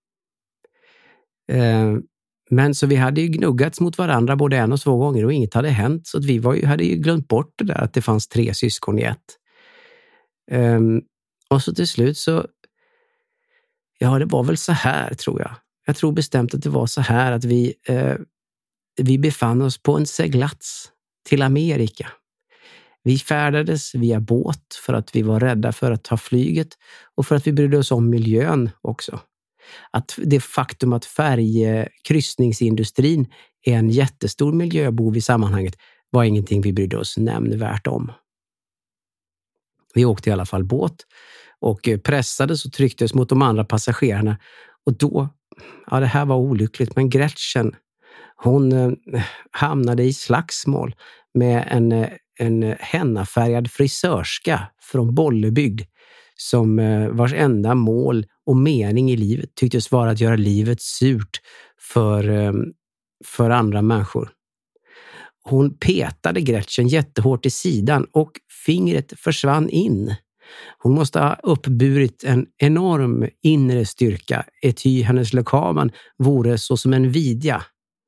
Men så vi hade ju gnuggats mot varandra både en och två gånger och inget hade hänt så att vi var ju, hade ju glömt bort det där att det fanns tre syskon i ett. Um, och så till slut så ja, det var väl så här tror jag. Jag tror bestämt att det var så här att vi uh, vi befann oss på en seglats till Amerika. Vi färdades via båt för att vi var rädda för att ta flyget och för att vi brydde oss om miljön också. Att det faktum att färgkryssningsindustrin är en jättestor miljöbov i sammanhanget var ingenting vi brydde oss nämnvärt om. Vi åkte i alla fall båt och pressades och trycktes mot de andra passagerarna. Och då, ja det här var olyckligt, men Gretchen, hon eh, hamnade i slagsmål med en, en hennafärgad frisörska från Bollebygd som eh, vars enda mål och mening i livet tycktes vara att göra livet surt för, för andra människor. Hon petade Gretchen jättehårt i sidan och fingret försvann in. Hon måste ha uppburit en enorm inre styrka, ety hennes lekamen vore så som en vidja.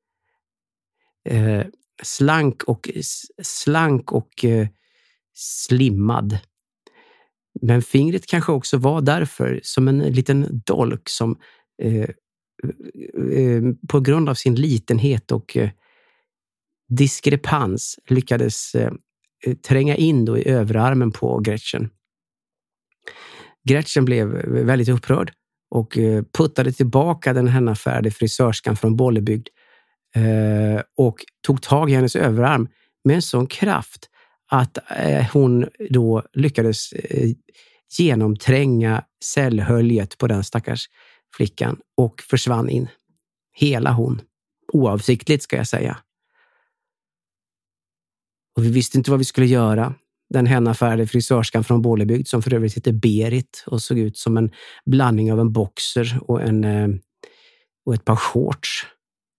Eh, slank och, slank och eh, slimmad. Men fingret kanske också var därför som en liten dolk som eh, eh, på grund av sin litenhet och eh, diskrepans lyckades eh, tränga in då i överarmen på Gretchen. Gretchen blev väldigt upprörd och eh, puttade tillbaka den hennafärdiga frisörskan från Bollebygd eh, och tog tag i hennes överarm med en sån kraft att eh, hon då lyckades eh, genomtränga cellhöljet på den stackars flickan och försvann in. Hela hon. Oavsiktligt ska jag säga. Och vi visste inte vad vi skulle göra. Den hennafärdiga frisörskan från Bollebygd som för övrigt heter Berit och såg ut som en blandning av en boxer och, en, eh, och ett par shorts.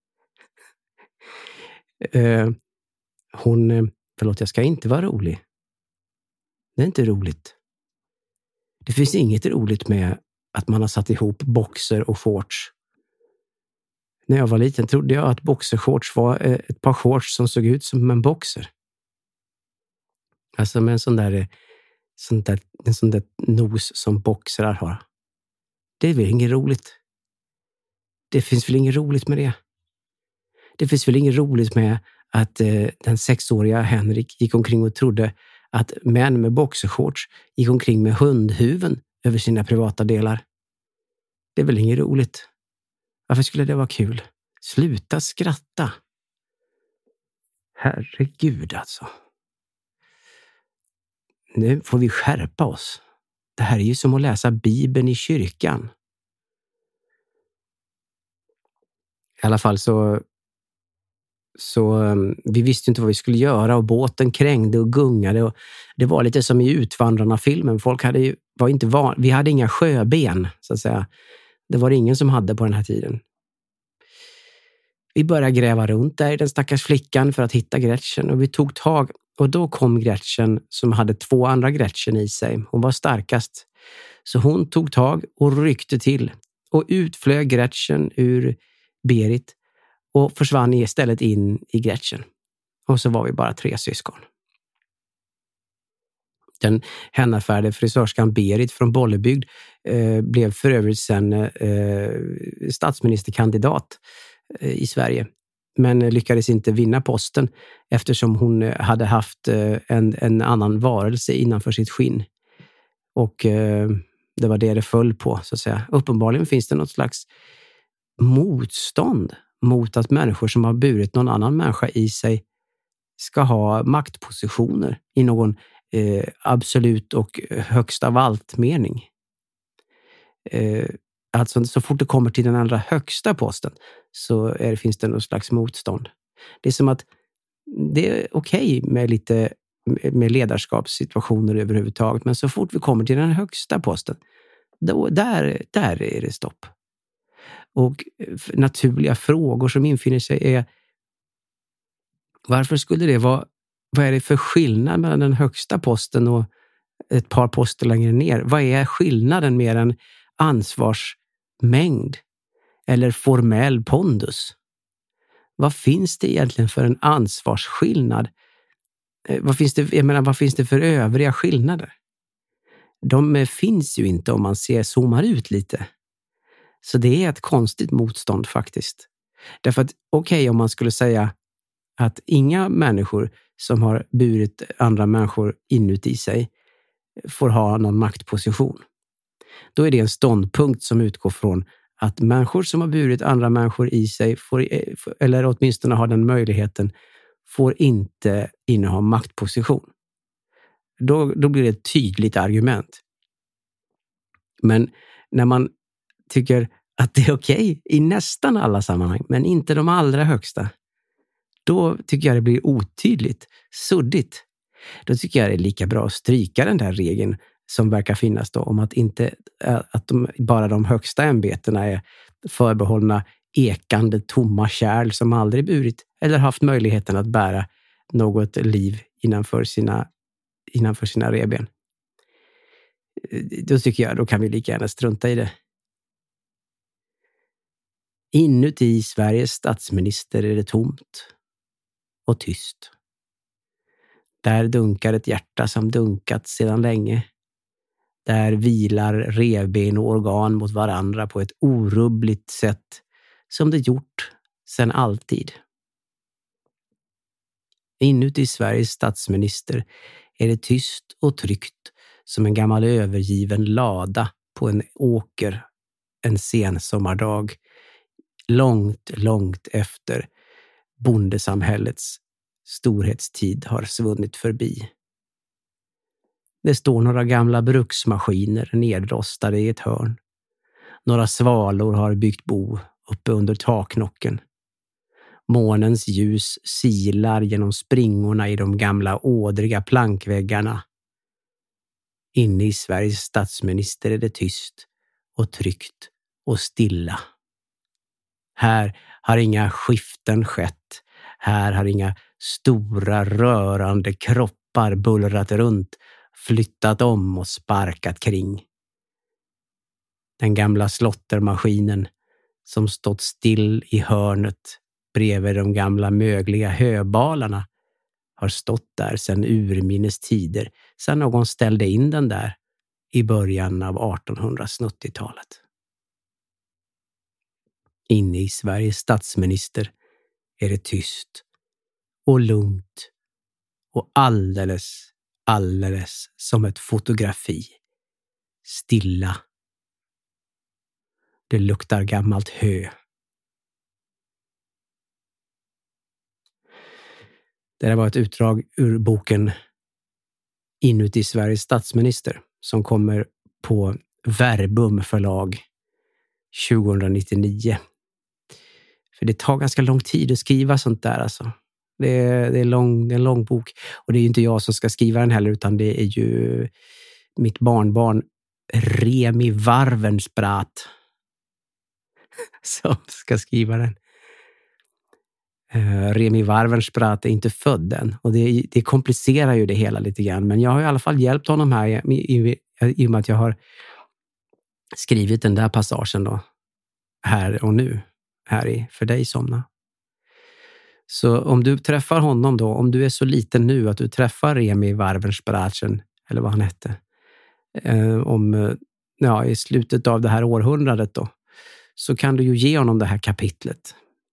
eh, hon, förlåt jag ska inte vara rolig. Det är inte roligt. Det finns inget roligt med att man har satt ihop boxer och shorts. När jag var liten trodde jag att boxershorts var ett par shorts som såg ut som en boxer. Alltså med en sån där, sån där, en sån där nos som boxrar har. Det är väl inget roligt. Det finns väl inget roligt med det. Det finns väl inget roligt med att eh, den sexåriga Henrik gick omkring och trodde att män med boxershorts gick omkring med hundhuven över sina privata delar. Det är väl inget roligt. Varför skulle det vara kul? Sluta skratta. Herregud alltså. Nu får vi skärpa oss. Det här är ju som att läsa Bibeln i kyrkan. I alla fall så så um, vi visste inte vad vi skulle göra och båten krängde och gungade och det var lite som i Utvandrarna-filmen. Folk hade ju, var inte van, vi hade inga sjöben så att säga. Det var det ingen som hade på den här tiden. Vi började gräva runt där i den stackars flickan för att hitta Gretchen och vi tog tag och då kom Gretchen som hade två andra Gretchen i sig. Hon var starkast. Så hon tog tag och ryckte till och utflög Gretchen ur Berit och försvann istället in i Gretchen. Och så var vi bara tre syskon. Den hennafärdiga frisörskan Berit från Bollebygd eh, blev för övrigt sen eh, statsministerkandidat eh, i Sverige. Men lyckades inte vinna posten eftersom hon hade haft eh, en, en annan varelse innanför sitt skinn. Och eh, det var det det föll på så att säga. Uppenbarligen finns det något slags motstånd mot att människor som har burit någon annan människa i sig ska ha maktpositioner i någon eh, absolut och högst av allt mening. Eh, alltså så fort det kommer till den allra högsta posten så är, finns det någon slags motstånd. Det är som att det är okej okay med lite med ledarskapssituationer överhuvudtaget, men så fort vi kommer till den högsta posten då, där, där är det stopp. Och naturliga frågor som infinner sig är varför skulle det vara, vad är det för skillnad mellan den högsta posten och ett par poster längre ner? Vad är skillnaden mer än ansvarsmängd eller formell pondus? Vad finns det egentligen för en ansvarsskillnad? Vad finns det, jag menar, vad finns det för övriga skillnader? De finns ju inte om man ser zoomar ut lite. Så det är ett konstigt motstånd faktiskt. Därför att okej okay, om man skulle säga att inga människor som har burit andra människor inuti sig får ha någon maktposition. Då är det en ståndpunkt som utgår från att människor som har burit andra människor i sig får, eller åtminstone har den möjligheten, får inte inneha maktposition. Då, då blir det ett tydligt argument. Men när man tycker att det är okej okay i nästan alla sammanhang, men inte de allra högsta, då tycker jag det blir otydligt, suddigt. Då tycker jag det är lika bra att stryka den där regeln som verkar finnas då, om att inte att de, bara de högsta ämbetena är förbehållna ekande tomma kärl som aldrig burit eller haft möjligheten att bära något liv innanför sina, innanför sina revben. Då tycker jag, då kan vi lika gärna strunta i det. Inuti Sveriges statsminister är det tomt och tyst. Där dunkar ett hjärta som dunkat sedan länge. Där vilar revben och organ mot varandra på ett orubbligt sätt som det gjort sedan alltid. Inuti Sveriges statsminister är det tyst och tryggt som en gammal övergiven lada på en åker en sensommardag långt, långt efter bondesamhällets storhetstid har svunnit förbi. Det står några gamla bruksmaskiner nedrostade i ett hörn. Några svalor har byggt bo uppe under taknocken. Månens ljus silar genom springorna i de gamla ådriga plankväggarna. Inne i Sveriges statsminister är det tyst och tryggt och stilla. Här har inga skiften skett. Här har inga stora rörande kroppar bullrat runt, flyttat om och sparkat kring. Den gamla slottermaskinen som stått still i hörnet bredvid de gamla mögliga höbalarna har stått där sedan urminnes tider, sedan någon ställde in den där i början av artonhundrasnittiotalet. Inne i Sveriges statsminister är det tyst och lugnt och alldeles, alldeles som ett fotografi. Stilla. Det luktar gammalt hö. Det var ett utdrag ur boken Inuti Sveriges statsminister som kommer på Verbum förlag tjugohundranittionio. För det tar ganska lång tid att skriva sånt där alltså. Det är, det är, lång, det är en lång bok. Och det är ju inte jag som ska skriva den heller, utan det är ju mitt barnbarn Remi Warvensprat som ska skriva den. Uh, Remi Warvensprat är inte född än. Och det, det komplicerar ju det hela lite grann. Men jag har i alla fall hjälpt honom här i, i, i, i och med att jag har skrivit den där passagen då. Här och nu. Här i För dig somna. Så om du träffar honom då, om du är så liten nu att du träffar Remi Warvenspratsen, eller vad han hette, eh, om, ja, i slutet av det här århundradet då, så kan du ju ge honom det här kapitlet.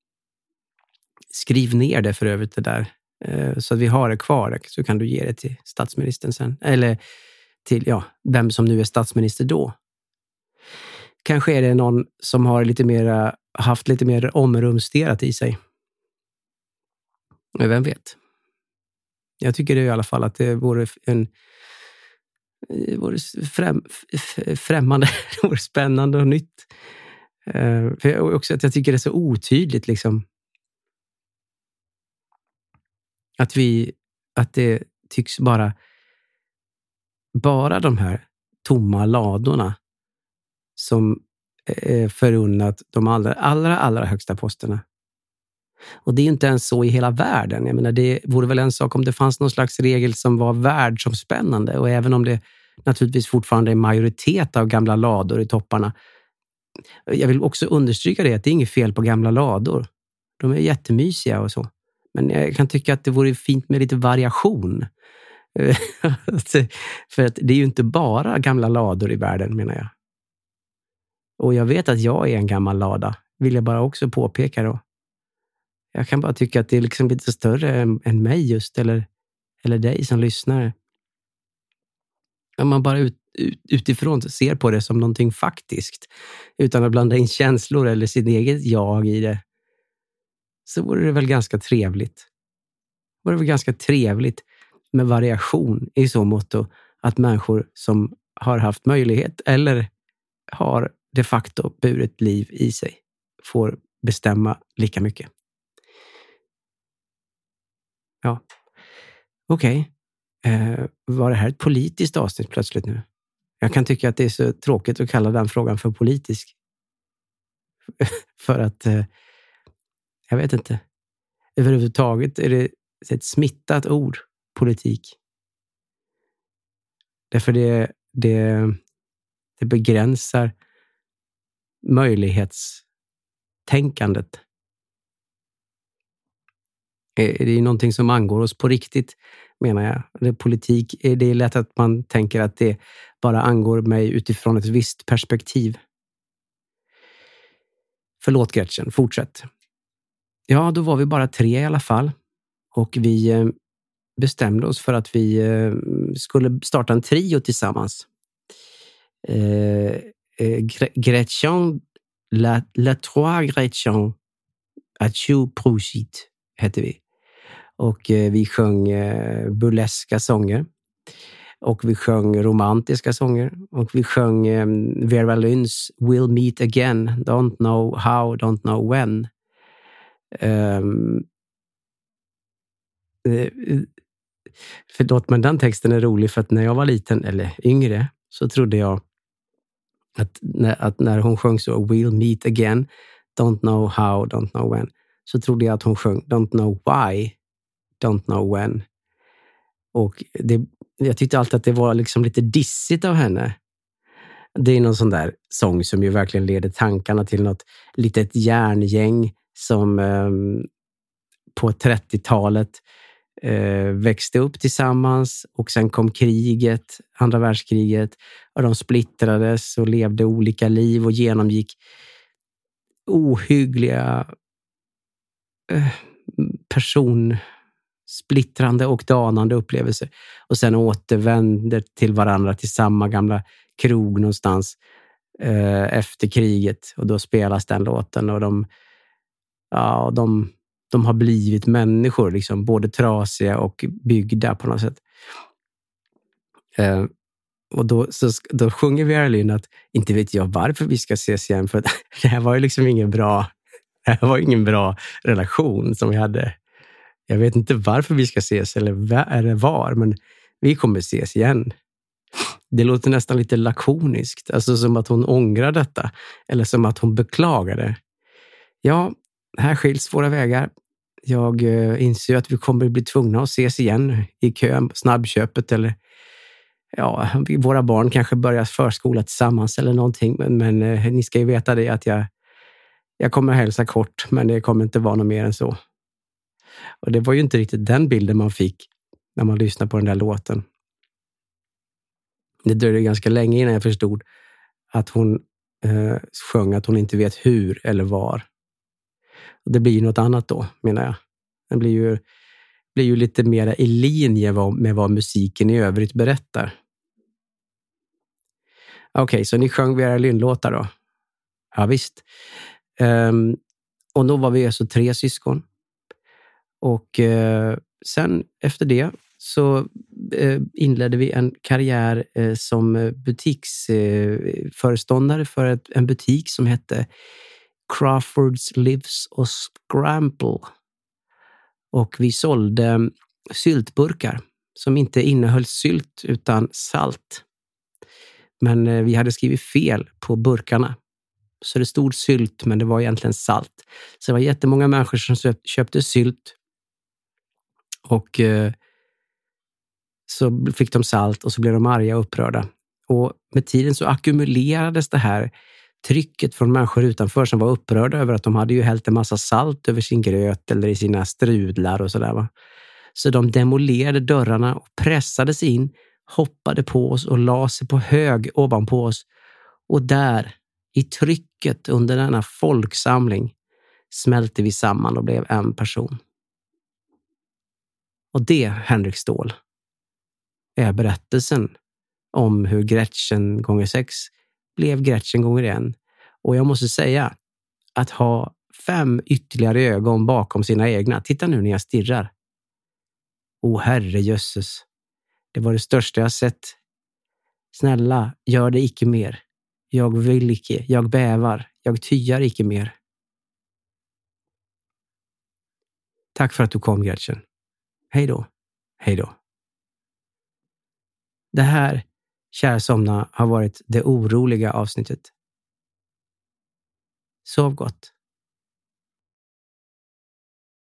Skriv ner det för övrigt det där, eh, så att vi har det kvar, så kan du ge det till statsministern sen, eller till, ja, vem som nu är statsminister då. Kanske är det någon som har lite mer, haft lite mer omrumsterat i sig. Men vem vet? Jag tycker det i alla fall att det vore en det vore främ, främmande, det vore spännande och nytt. Uh, för jag, också att jag tycker det är så otydligt liksom. Att vi, att det tycks bara bara de här tomma ladorna som är förunnat de allra, allra, allra högsta posterna. Och det är ju inte ens så i hela världen. Jag menar, det vore väl en sak om det fanns någon slags regel som var världsomspännande. Och även om det naturligtvis fortfarande är majoritet av gamla lador i topparna. Jag vill också understryka det, att det är inget fel på gamla lador. De är jättemysiga och så. Men jag kan tycka att det vore fint med lite variation. För att det är ju inte bara gamla lador i världen, menar jag. Och jag vet att jag är en gammal lada. Vill jag bara också påpeka då. Jag kan bara tycka att det är liksom lite större än, än mig just, eller, eller dig som lyssnar. Om man bara ut, ut, utifrån ser på det som någonting faktiskt, utan att blanda in känslor eller sin eget jag i det, så vore det väl ganska trevligt. Vore det väl ganska trevligt med variation i så mått att människor som har haft möjlighet eller har de facto burit liv i sig får bestämma lika mycket. Ja, okej. Okay. Eh, var det här ett politiskt avsnitt plötsligt nu? Jag kan tycka att det är så tråkigt att kalla den frågan för politisk. För att, eh, jag vet inte. Överhuvudtaget är det ett smittat ord, politik. Därför det, det, det begränsar möjlighetstänkandet. Det är någonting som angår oss på riktigt, menar jag. Det politik, det är lätt att man tänker att det bara angår mig utifrån ett visst perspektiv. Förlåt Gretchen, fortsätt. Ja, då var vi bara tre i alla fall. Och vi bestämde oss för att vi skulle starta en trio tillsammans. Eh, Gretchen, la, la trois Gretchen, Atchou Prosit hette vi. Och eh, vi sjöng eh, burleska sånger. Och vi sjöng romantiska sånger. Och vi sjöng eh, Vera Lynn's We'll Meet Again. Don't know how, don't know when. Um, eh, förlåt, men den texten är rolig för att när jag var liten, eller yngre, så trodde jag att när, att när hon sjöng så We'll Meet Again, don't know how, don't know when, så trodde jag att hon sjöng Don't know why, don't know when. Och det, jag tyckte alltid att det var liksom lite dissigt av henne. Det är någon sån där sång som ju verkligen leder tankarna till något litet järngäng som eh, på trettiotalet eh, växte upp tillsammans, och sen kom kriget, andra världskriget, och de splittrades och levde olika liv och genomgick ohyggliga eh, person splittrande och danande upplevelser, och sen återvänder till varandra till samma gamla krog någonstans eh, efter kriget, och då spelas den låten, och de ja, de, de har blivit människor liksom, både trasiga och byggda på något sätt. Eh, och då, så, då sjunger Vera Lynn att inte vet jag varför vi ska ses igen, för det här var ju liksom ingen bra det här var ingen bra relation som vi hade. Jag vet inte varför vi ska ses eller, eller var, men vi kommer ses igen. Det låter nästan lite lakoniskt, alltså som att hon ångrar detta, eller som att hon beklagar det. Ja, här skiljs våra vägar. Jag eh, inser att vi kommer bli tvungna att ses igen i kön, snabbköpet, eller ja, våra barn kanske börjar förskola tillsammans eller någonting, men, men eh, ni ska ju veta det att jag jag kommer hälsa kort, men det kommer inte vara något mer än så. Och det var ju inte riktigt den bilden man fick när man lyssnade på den där låten. Det dröjde ganska länge innan jag förstod att hon eh, sjöng att hon inte vet hur eller var. Och det blir ju något annat då, menar jag. Det blir ju, blir ju lite mer i linje med vad musiken i övrigt berättar. Okej, okay, så ni sjöng Vera Lynn-låtar då? Ja, visst. Um, och då var vi alltså tre syskon. Och uh, sen efter det så uh, inledde vi en karriär uh, som butiksföreståndare uh, för ett, en butik som hette Crawford's Lives och Scramble. Och vi sålde syltburkar som inte innehöll sylt utan salt. Men uh, vi hade skrivit fel på burkarna. Så det stod sylt, men det var egentligen salt. Så det var jättemånga människor som köpte sylt. Och eh, så fick de salt och så blev de arga och upprörda. Och med tiden så ackumulerades det här trycket från människor utanför som var upprörda över att de hade ju hällt en massa salt över sin gröt eller i sina strudlar och sådär, va. Så de demolerade dörrarna och pressade sig in, hoppade på oss och la sig på hög ovanpå oss. Och där, i trycket under denna folksamling, smälte vi samman och blev en person. Och det, Henrik Ståhl, är berättelsen om hur Gretchen gånger sex blev Gretchen gånger en. Och jag måste säga att ha fem ytterligare ögon bakom sina egna. Titta nu när jag stirrar. O herre jösses, det var det största jag sett. Snälla, gör det icke mer. Jag vill icke, jag bävar, jag tyar icke mer. Tack för att du kom, Gretchen. Hej då, hej då. Det här Kära somna har varit det oroliga avsnittet. Sov gott.